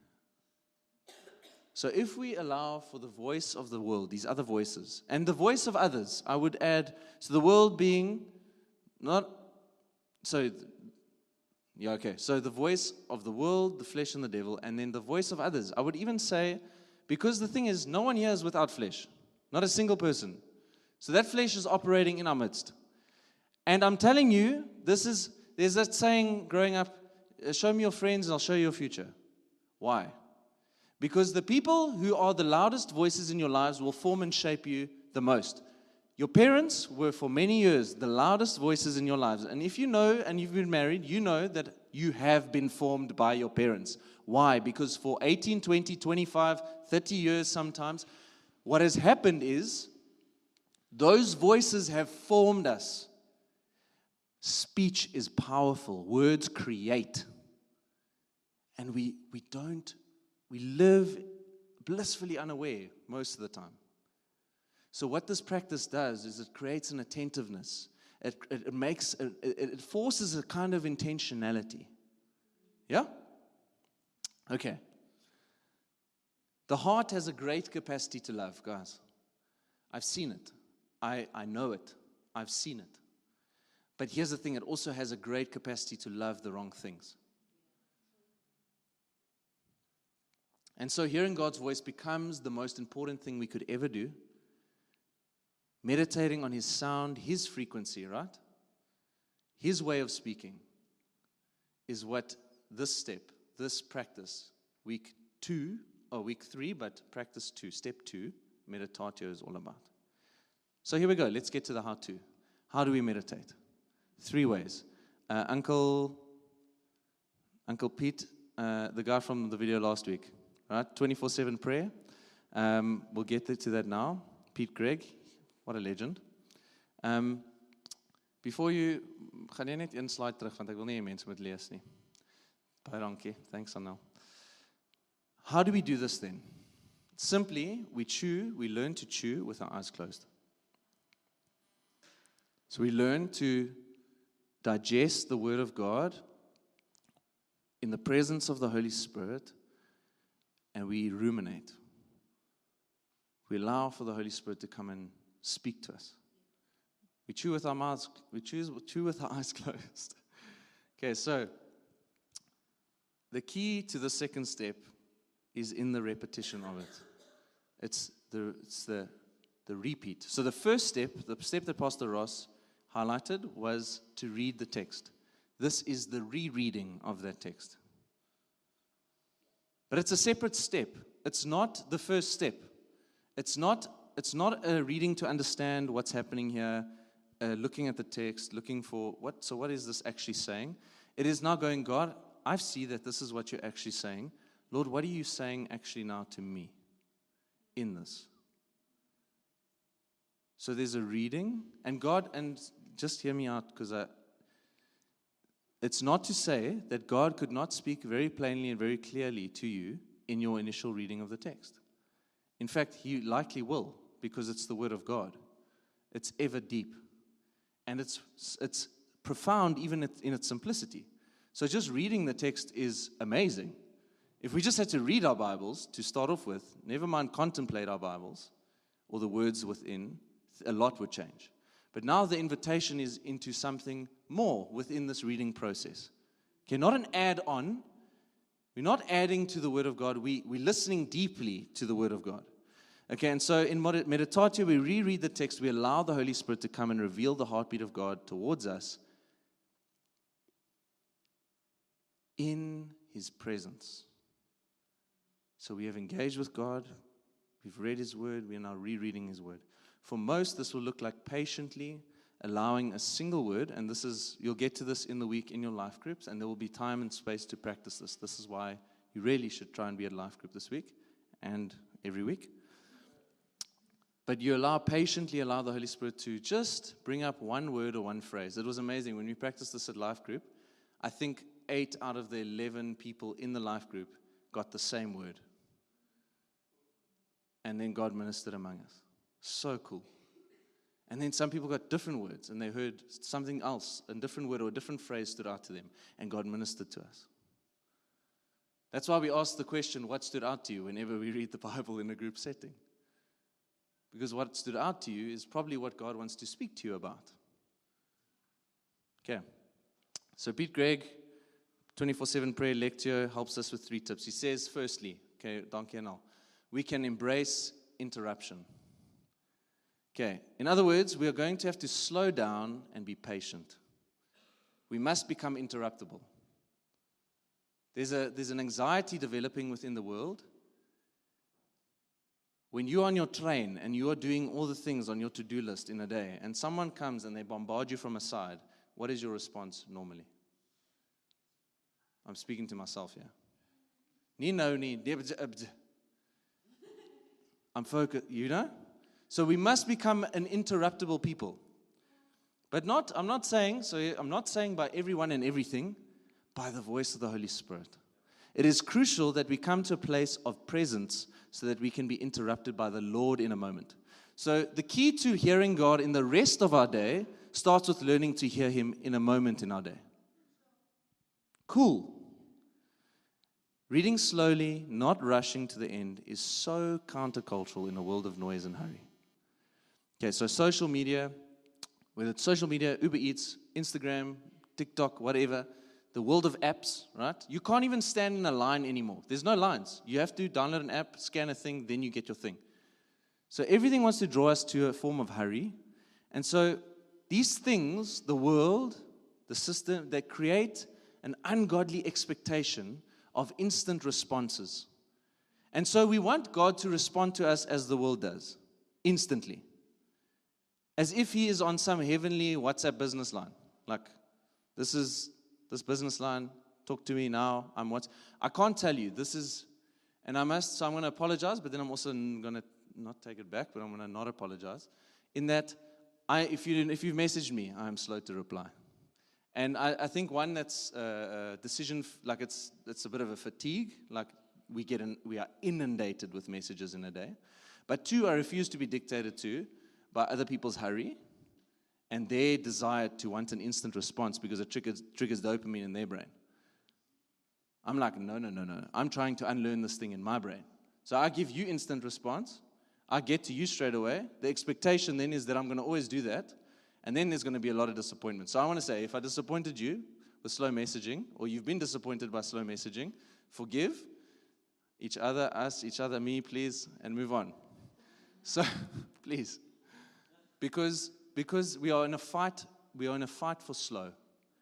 So if we allow for the voice of the world, these other voices, and the voice of others, I would add, so the world being not, so, yeah, okay, so the voice of the world, the flesh and the devil, and then the voice of others. I would even say, because the thing is, no one here is without flesh, not a single person. So that flesh is operating in our midst. And I'm telling you, this is, there's that saying growing up, show me your friends and I'll show you your future. Why? Because the people who are the loudest voices in your lives will form and shape you the most. Your parents were for many years the loudest voices in your lives. And if you know and you've been married, you know that you have been formed by your parents. Why? Because for eighteen, twenty, twenty-five, thirty years sometimes, what has happened is those voices have formed us. Speech is powerful. Words create. And we, we don't, we live blissfully unaware most of the time. So what this practice does is it creates an attentiveness. It, it, it makes, it, it forces a kind of intentionality. Yeah? Okay. The heart has a great capacity to love, guys. I've seen it. I, I know it. I've seen it. But here's the thing, it also has a great capacity to love the wrong things. And so hearing God's voice becomes the most important thing we could ever do. Meditating on His sound, His frequency, right? His way of speaking is what this step, this practice, week two, or week three, but practice two, step two, meditatio is all about. So here we go. Let's get to the how-to. How do we meditate? Three ways. Uh, Uncle, Uncle Pete, uh, the guy from the video last week, right? twenty-four seven prayer. Um, we'll get to that now. Pete Gregg, what a legend. Um, before you, gaan jy net een slide terug, want ek wil nie hê mense moet lees nie. Baie dankie. Thanks, Anel. How do we do this then? Simply, we chew, we learn to chew with our eyes closed. So we learn to digest the Word of God in the presence of the Holy Spirit, and we ruminate. We allow for the Holy Spirit to come and speak to us. We chew with our mouths, we chew, chew with our eyes closed. Okay, so the key to the second step is in the repetition of it. It's the it's the the repeat. So the first step, the step that Pastor Ross highlighted, was to read the text. This is the rereading of that text. But it's a separate step. It's not the first step. It's not it's not a reading to understand what's happening here, uh, looking at the text, looking for what. So what is this actually saying? It is now going, God, I see that this is what you're actually saying. Lord, what are you saying actually now to me in this? So there's a reading, and God, and just hear me out, because I, it's not to say that God could not speak very plainly and very clearly to you in your initial reading of the text. In fact, He likely will, because it's the Word of God. It's ever deep, and it's it's profound even in its simplicity. So just reading the text is amazing. If we just had to read our Bibles to start off with, never mind contemplate our Bibles or the words within, a lot would change. But now the invitation is into something more within this reading process. Okay, not an add-on. We're not adding to the Word of God. We, we're listening deeply to the Word of God. Okay, and so in meditatio, we reread the text. We allow the Holy Spirit to come and reveal the heartbeat of God towards us in His presence. So we have engaged with God, we've read His Word, we are now rereading His Word. For most, this will look like patiently allowing a single word, and this is, you'll get to this in the week in your life groups, and there will be time and space to practice this. This is why you really should try and be at a life group this week and every week. But you allow, patiently allow the Holy Spirit to just bring up one word or one phrase. It was amazing. When we practiced this at life group, I think eight out of the eleven people in the life group got the same word. And then God ministered among us. So cool. And then some people got different words, and they heard something else, a different word or a different phrase stood out to them, and God ministered to us. That's why we ask the question, what stood out to you whenever we read the Bible in a group setting? Because what stood out to you is probably what God wants to speak to you about. Okay. So Pete Gregg, twenty-four seven prayer lecture, helps us with three tips. He says, firstly, okay, dankie Anel, we can embrace interruption. Okay, in other words, we are going to have to slow down and be patient. We must become interruptible. There's a there's an anxiety developing within the world. When you're on your train and you are doing all the things on your to-do list in a day, and someone comes and they bombard you from a side, what is your response normally? I'm speaking to myself here. Nee, no, nee. I'm focused, you know? So we must become an interruptible people. But not, I'm not saying, so I'm not saying by everyone and everything, by the voice of the Holy Spirit. It is crucial that we come to a place of presence so that we can be interrupted by the Lord in a moment. So the key to hearing God in the rest of our day starts with learning to hear Him in a moment in our day. Cool. Reading slowly, not rushing to the end, is so countercultural in a world of noise and hurry. Okay, so social media, whether it's social media, Uber Eats, Instagram, TikTok, whatever, the world of apps, right? You can't even stand in a line anymore. There's no lines. You have to download an app, scan a thing, then you get your thing. So everything wants to draw us to a form of hurry. And so these things, the world, the system, they create an ungodly expectation of instant responses. And so we want God to respond to us as the world does, instantly. As if He is on some heavenly WhatsApp business line. Like, this is this business line, talk to me now, I'm what? I can't tell you, this is, and I must, so I'm going to apologize, but then I'm also going to not take it back, but I'm going to not apologize. In that, I, if, you, if you've messaged me, I'm slow to reply. And I, I think one that's a decision, like it's it's a bit of a fatigue, like we get in, we are inundated with messages in a day. But two, I refuse to be dictated to by other people's hurry and their desire to want an instant response because it triggers, triggers dopamine in their brain. I'm like, no, no, no, no. I'm trying to unlearn this thing in my brain. So I give you instant response. I get to you straight away. The expectation then is that I'm going to always do that. And then there's going to be a lot of disappointment. So I want to say, if I disappointed you with slow messaging, or you've been disappointed by slow messaging, forgive each other, us, each other, me, please, and move on. So, please. Because, because we are in a fight, we are in a fight for slow.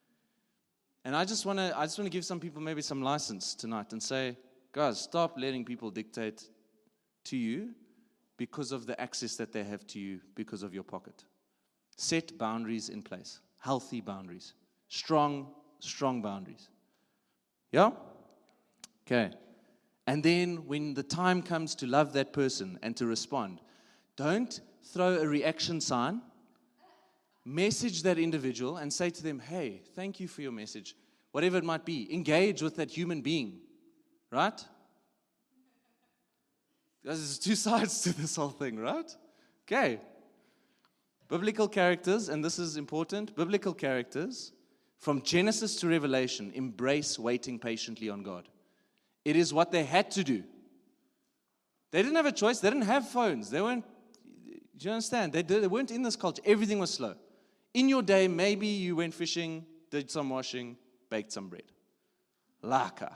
And I just want to I just want to give some people maybe some license tonight and say, guys, stop letting people dictate to you because of the access that they have to you because of your pocket. Set boundaries in place. Healthy boundaries. Strong, strong boundaries. Yeah? Okay. And then when the time comes to love that person and to respond, don't throw a reaction sign. Message that individual and say to them, hey, thank you for your message. Whatever it might be. Engage with that human being. Right? There's two sides to this whole thing, right? Okay. Biblical characters, and this is important, biblical characters, from Genesis to Revelation, embrace waiting patiently on God. It is what they had to do. They didn't have a choice. They didn't have phones. They weren't, do you understand? They, did, they weren't in this culture. Everything was slow. In your day, maybe you went fishing, did some washing, baked some bread. Laka.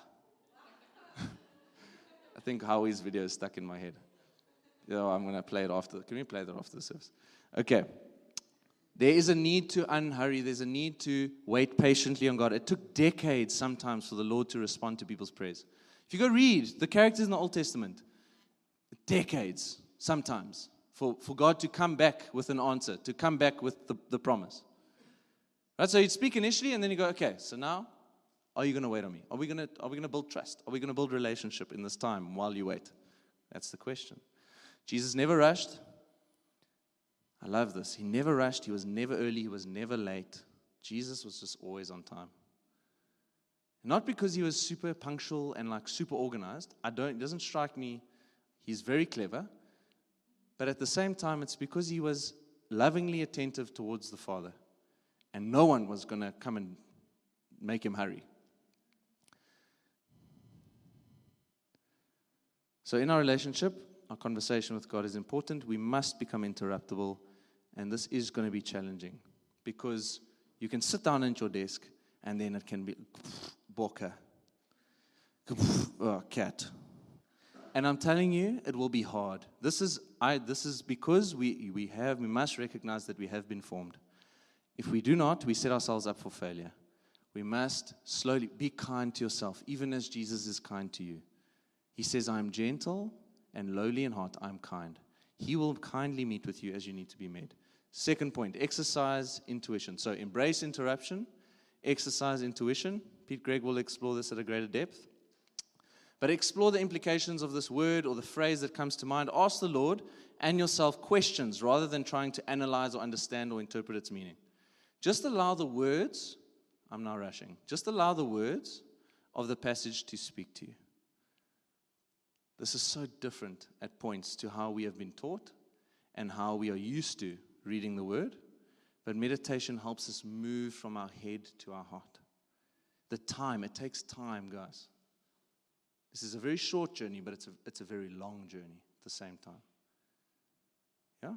I think Howie's video is stuck in my head. Yeah, I'm going to play it after. Can we play that after the service? Okay. There is a need to unhurry. There's a need to wait patiently on God. It took decades sometimes for the Lord to respond to people's prayers. If you go read the characters in the Old Testament, decades sometimes for, for God to come back with an answer, to come back with the, the promise. Right? So you'd speak initially and then you go, okay, so now, are you going to wait on me? Are we going to are we going to build trust? Are we going to build relationship in this time while you wait? That's the question. Jesus never rushed. I love this. He never rushed. He was never early. He was never late. Jesus was just always on time. Not because he was super punctual and like super organized. I don't. It doesn't strike me. He's very clever. But at the same time, it's because he was lovingly attentive towards the Father. And no one was going to come and make him hurry. So in our relationship, our conversation with God is important. We must become interruptible. And this is going to be challenging. Because you can sit down at your desk and then it can be boka. Oh, cat. And I'm telling you, it will be hard. This is I this is because we we have we must recognize that we have been formed. If we do not, we set ourselves up for failure. We must slowly be kind to yourself, even as Jesus is kind to you. He says, I am gentle and lowly in heart, I am kind. He will kindly meet with you as you need to be met. Second point, exercise intuition. So embrace interruption, exercise intuition. Pete Greig will explore this at a greater depth. But explore the implications of this word or the phrase that comes to mind. Ask the Lord and yourself questions rather than trying to analyze or understand or interpret its meaning. Just allow the words, I'm now rushing, just allow the words of the passage to speak to you. This is so different at points to how we have been taught and how we are used to reading the Word. But meditation helps us move from our head to our heart. The time, it takes time, guys. This is a very short journey, but it's a, it's a very long journey at the same time. Yeah?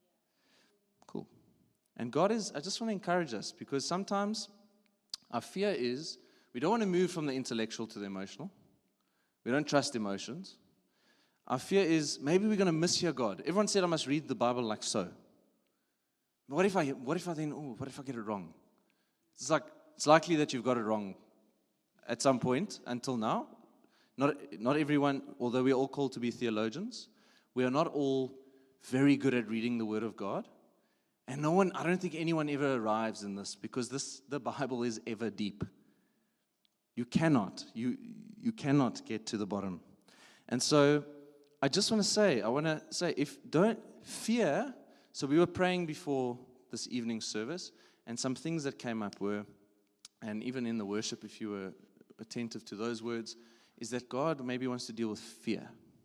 Cool. And God is, I just want to encourage us, because sometimes our fear is we don't want to move from the intellectual to the emotional. We don't trust emotions. Our fear is maybe we're going to mishear God. Everyone said I must read the Bible like so. But what if I, what if I then, oh, what if I get it wrong? It's like, it's likely that you've got it wrong at some point until now. Not, not everyone, although we are all called to be theologians, we are not all very good at reading the Word of God. And no one, I don't think anyone ever arrives in this, because this, the Bible is ever deep. You cannot, you, you cannot get to the bottom. And so I just want to say, I want to say, if don't fear. So we were praying before this evening service, and some things that came up were, and even in the worship, if you were attentive to those words, is that God maybe wants to deal with fear.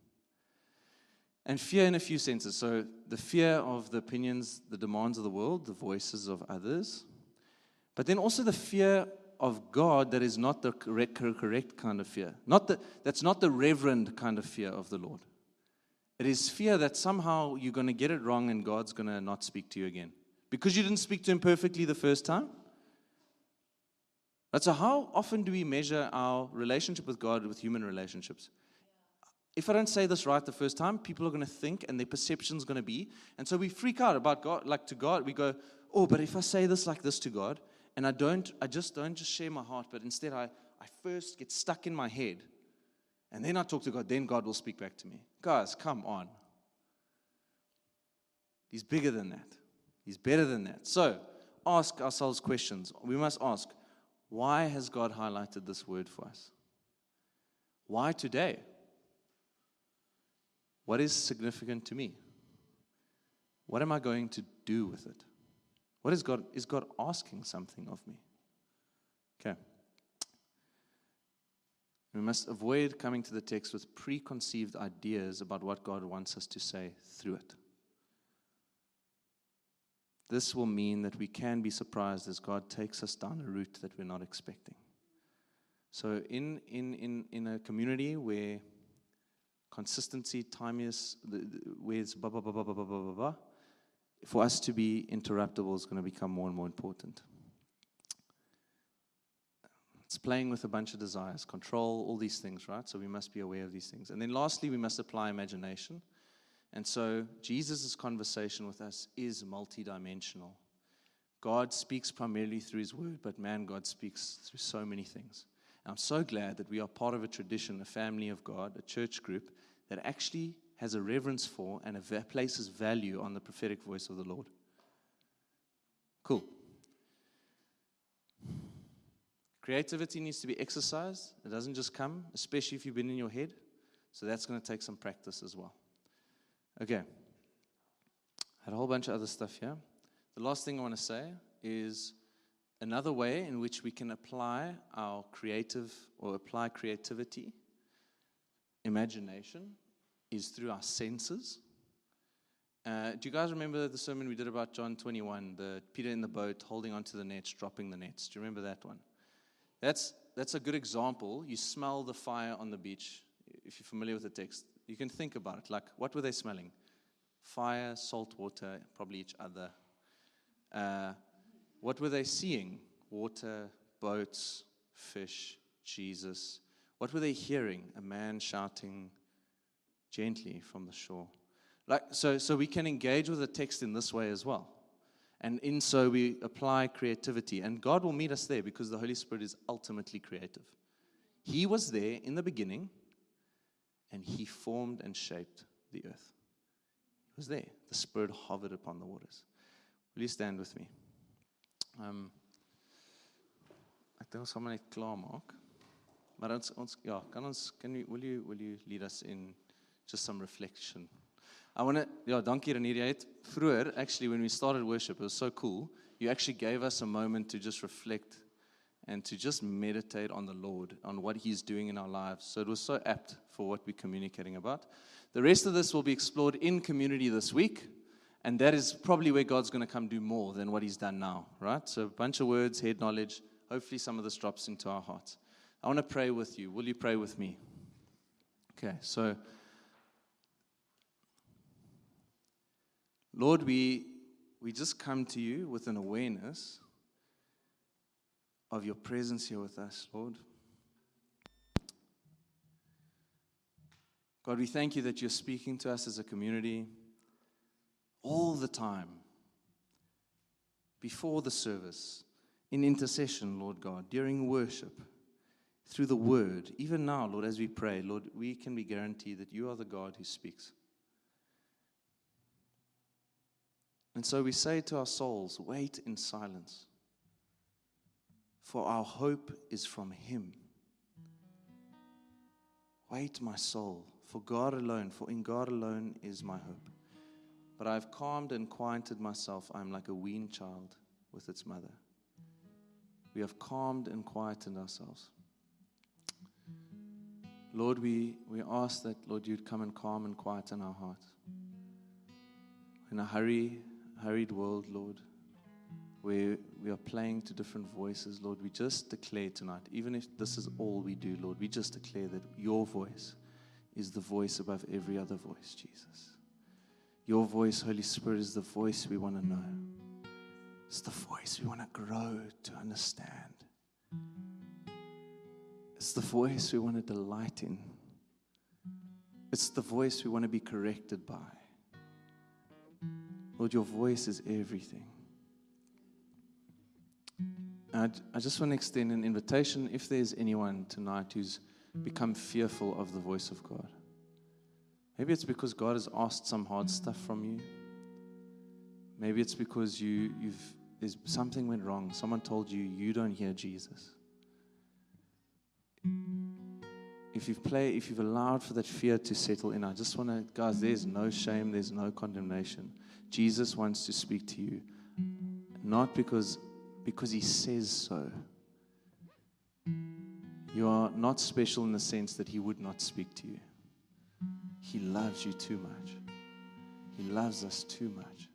And fear in a few senses. So the fear of the opinions, the demands of the world, the voices of others. But then also the fear of God that is not the correct, correct kind of fear. Not the, that's not the reverend kind of fear of the Lord. It is fear that somehow you're going to get it wrong and God's going to not speak to you again. Because you didn't speak to Him perfectly the first time. But so how often do we measure our relationship with God with human relationships? If I don't say this right the first time, people are going to think and their perception is going to be. And so we freak out about God, like to God. We go, oh, but if I say this like this to God, and I don't, I just don't just share my heart, but instead I, I first get stuck in my head. And then I talk to God, then God will speak back to me. Guys, come on. He's bigger than that. He's better than that. So, ask ourselves questions. We must ask, why has God highlighted this word for us? Why today? What is significant to me? What am I going to do with it? What is God, is God asking something of me? Okay. We must avoid coming to the text with preconceived ideas about what God wants us to say through it. This will mean that we can be surprised as God takes us down a route that we're not expecting. So in in in, in a community where consistency, time is, where it's blah, blah, blah, blah, blah, blah, blah, blah, for us to be interruptible is going to become more and more important. It's playing with a bunch of desires, control, all these things, right? So we must be aware of these things. And then lastly, we must apply imagination. And so Jesus' conversation with us is multidimensional. God speaks primarily through His Word, but man, God speaks through so many things. And I'm so glad that we are part of a tradition, a family of God, a church group that actually has a reverence for and a places value on the prophetic voice of the Lord. Cool. Creativity needs to be exercised. It doesn't just come, especially if you've been in your head. So that's going to take some practice as well. Okay. Had a whole bunch of other stuff here. The last thing I want to say is another way in which we can apply our creative or apply creativity, imagination, is through our senses. Uh, do you guys remember the sermon we did about John twenty-one, the Peter in the boat holding onto the nets, dropping the nets? Do you remember that one? That's that's a good example. You smell the fire on the beach. If you're familiar with the text, you can think about it. Like, what were they smelling? Fire, salt water, probably each other. Uh, what were they seeing? Water, boats, fish, Jesus. What were they hearing? A man shouting gently from the shore. Like so, so we can engage with the text in this way as well. And in so we apply creativity. And God will meet us there because the Holy Spirit is ultimately creative. He was there in the beginning, and He formed and shaped the earth. He was there. The Spirit hovered upon the waters. Will you stand with me? Um, ek dink ons gaan maar net klaar maak. Maar ons ons ja, kan ons can you will you will you lead us in just some reflection? I want to, yeah, dankie Renier, jy het vroeër, actually when we started worship, it was so cool. You actually gave us a moment to just reflect and to just meditate on the Lord, on what He's doing in our lives. So it was so apt for what we're communicating about. The rest of this will be explored in community this week, and that is probably where God's going to come do more than what He's done now, right? So a bunch of words, head knowledge. Hopefully some of this drops into our hearts. I want to pray with you. Will you pray with me? Okay, so Lord, we we just come to you with an awareness of your presence here with us, Lord. God, we thank you that you're speaking to us as a community all the time, before the service, in intercession, Lord God, during worship, through the word. Even now, Lord, as we pray, Lord, we can be guaranteed that you are the God who speaks. And so we say to our souls, wait in silence, for our hope is from Him. Wait, my soul, for God alone, for in God alone is my hope. But I have calmed and quieted myself. I am like a weaned child with its mother. We have calmed and quieted ourselves. Lord, we, we ask that, Lord, you'd come and calm and quieten our hearts. In a hurry, hurried world, Lord, where we are playing to different voices, Lord, we just declare tonight, even if this is all we do, Lord, we just declare that your voice is the voice above every other voice, Jesus. Your voice, Holy Spirit, is the voice we want to know. It's the voice we want to grow to understand. It's the voice we want to delight in. It's the voice we want to be corrected by. Lord, your voice is everything. I, I just want to extend an invitation if there's anyone tonight who's become fearful of the voice of God. Maybe it's because God has asked some hard stuff from you. Maybe it's because you, you've there's something went wrong. Someone told you you don't hear Jesus. If you've played, if you've allowed for that fear to settle in, I just want to, guys, there's no shame, there's no condemnation. Jesus wants to speak to you, not because because He says so. You are not special in the sense that He would not speak to you. He loves you too much. He loves us too much.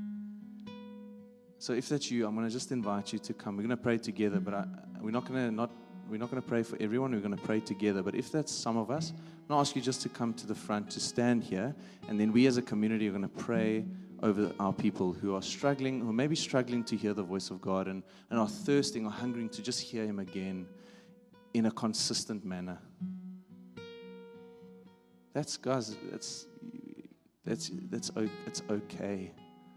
So if that's you, I'm going to just invite you to come. We're going to pray together, but I, we're not going to not we're not going to pray for everyone. We're going to pray together. But if that's some of us, I'm going to ask you just to come to the front, to stand here, and then we as a community are going to pray over our people who are struggling, who may be struggling to hear the voice of God and, and are thirsting or hungering to just hear Him again in a consistent manner. That's, guys, that's, that's, that's, it's okay.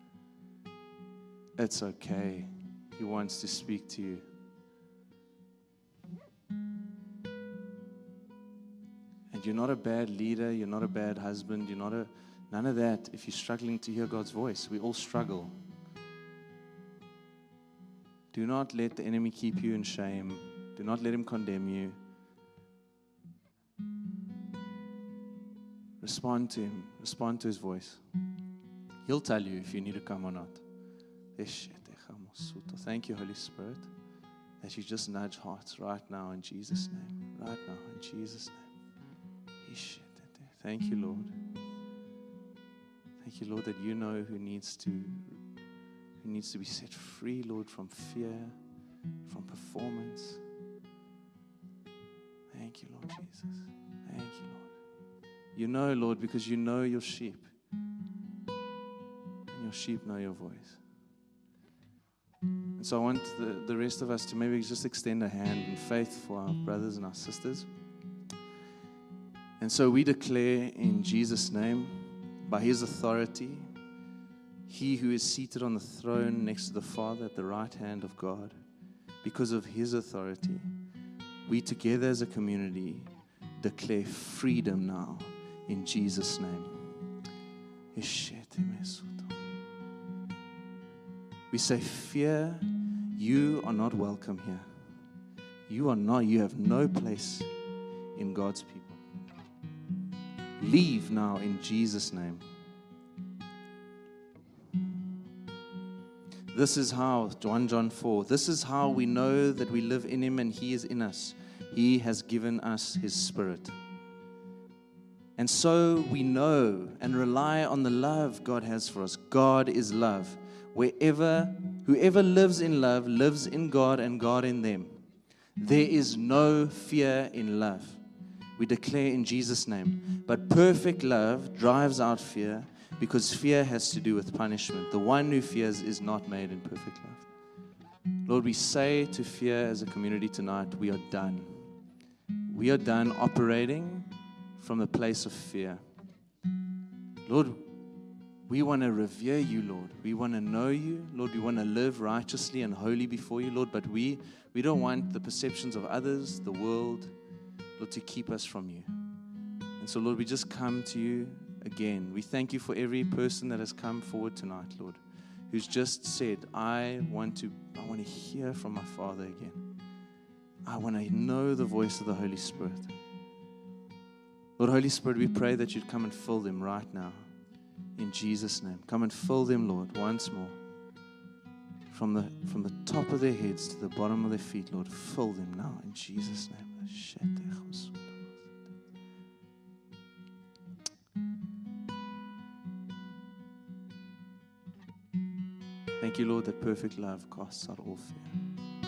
It's okay. He wants to speak to you. And you're not a bad leader. You're not a bad husband. You're not a, none of that. If you're struggling to hear God's voice, we all struggle. Do not let the enemy keep you in shame. Do not let him condemn you. Respond to him. Respond to his voice. He'll tell you if you need to come or not. Thank you, Holy Spirit, that you just nudge hearts right now in Jesus' name. Right now in Jesus' name. Thank you, Lord. Thank you, Lord, that you know who needs to who needs to be set free, Lord, from fear, from performance. Thank you, Lord Jesus. Thank you, Lord. You know, Lord, because you know your sheep. And your sheep know your voice. And so I want the, the rest of us to maybe just extend a hand in faith for our brothers and our sisters. And so we declare in Jesus' name, by His authority, He who is seated on the throne next to the Father at the right hand of God, because of His authority, we together as a community declare freedom now in Jesus' name. We say, fear, you are not welcome here. You are not, you have no place in God's people. Leave now in Jesus' name. This is how, First John four, this is how we know that we live in Him and He is in us. He has given us His Spirit. And so we know and rely on the love God has for us. God is love. Wherever, whoever lives in love lives in God and God in them. There is no fear in love. We declare in Jesus' name. But perfect love drives out fear, because fear has to do with punishment. The one who fears is not made in perfect love. Lord, we say to fear as a community tonight, we are done. We are done operating from the place of fear. Lord, we want to revere you, Lord. We want to know you. Lord, we want to live righteously and holy before you, Lord, but we, we don't want the perceptions of others, the world, Lord, to keep us from you. And so, Lord, we just come to you again. We thank you for every person that has come forward tonight, Lord, who's just said, I want to, I want to hear from my Father again. I want to know the voice of the Holy Spirit. Lord, Holy Spirit, we pray that you'd come and fill them right now. In Jesus' name. Come and fill them, Lord, once more. From the, from the top of their heads to the bottom of their feet, Lord, fill them now in Jesus' name. Thank you, Lord, that perfect love casts out all fear.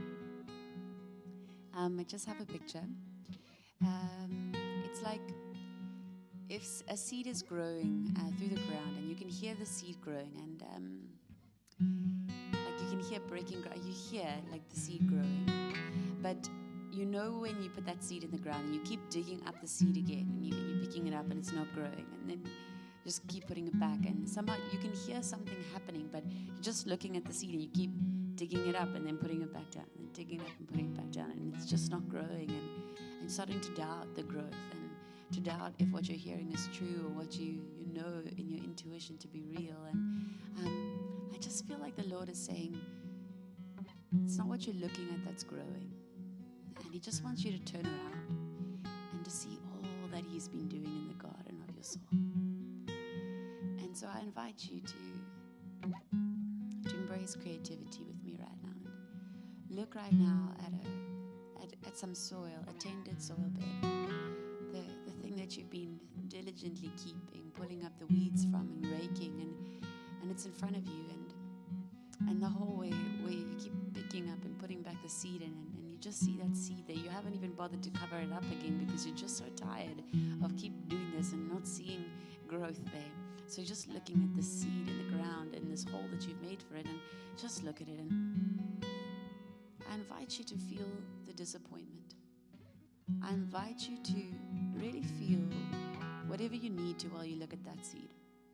Um, I just have a picture. Um, it's like if s- a seed is growing uh, through the ground, and you can hear the seed growing, and um, like you can hear breaking ground. You hear like the seed growing, but you know when you put that seed in the ground and you keep digging up the seed again, and you, you're picking it up and it's not growing, and then just keep putting it back, and somehow you can hear something happening, but you're just looking at the seed and you keep digging it up and then putting it back down, and digging it up and putting it back down, and it's just not growing, and, and starting to doubt the growth, and to doubt if what you're hearing is true or what you, you know in your intuition to be real. And um, I just feel like the Lord is saying, it's not what you're looking at that's growing. And He just wants you to turn around and to see all that He's been doing in the garden of your soul. And so I invite you to, to embrace creativity with me right now. And look right now at a at, at some soil, a tended soil bed. The, the thing that you've been diligently keeping, pulling up the weeds from and raking, and, and it's in front of you, and and the whole way where you keep picking up and putting back the seed in, and, and you just see that seed there. You haven't even bothered to cover it up again because you're just so tired of keep doing this and not seeing growth there. So you're just looking at the seed in the ground and this hole that you've made for it, and just look at it, and I invite you to feel the disappointment. I invite you to really feel whatever you need to while you look at that seed.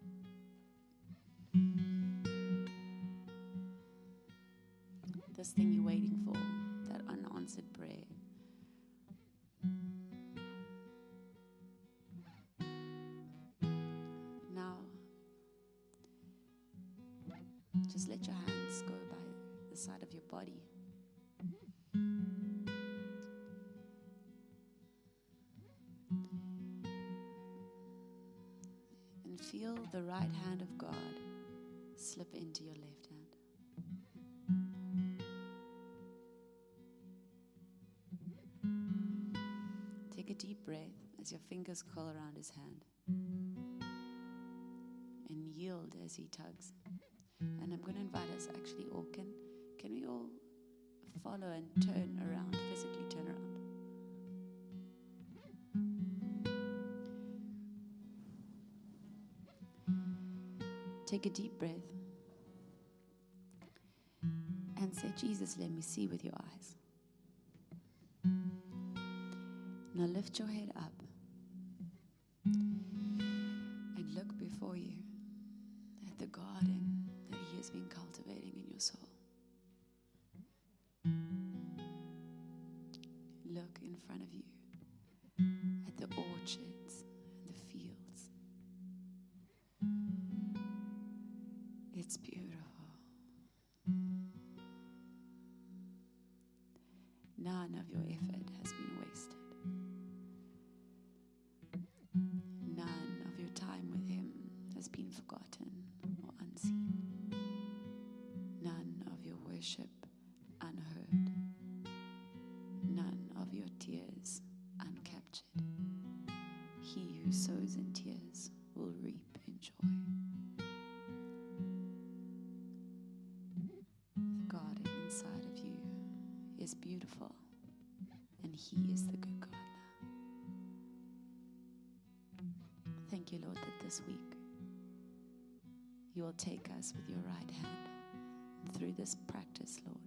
This thing you're waiting for, that unanswered prayer. Now, just let your hands go by the side of your body. And feel the right hand of God slip into your left hand. Take a deep breath as your fingers curl around His hand. And yield as He tugs. And I'm going to invite us, actually, all can, can we all follow and turn around, physically turn around? Take a deep breath and say, Jesus, let me see with your eyes. Now lift your head up and look before you at the garden that He has been cultivating in your soul. Look in front of you at the orchards and the fields. It's beautiful. None of your effort has been wasted. None of your time with Him has been forgotten or unseen. worship unheard, none of your tears uncaptured. He who sows in tears will reap in joy. The garden inside of you is beautiful, and He is the good gardener. Thank you, Lord, that this week you will take us with your right hand through this practice, Lord.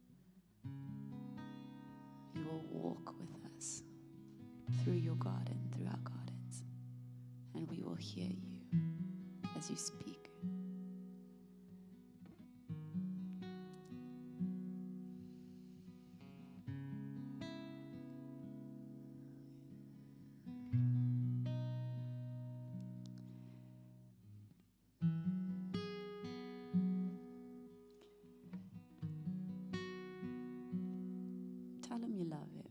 You will walk with us through your garden, through our gardens, and we will hear you as you speak. Tell him you love him.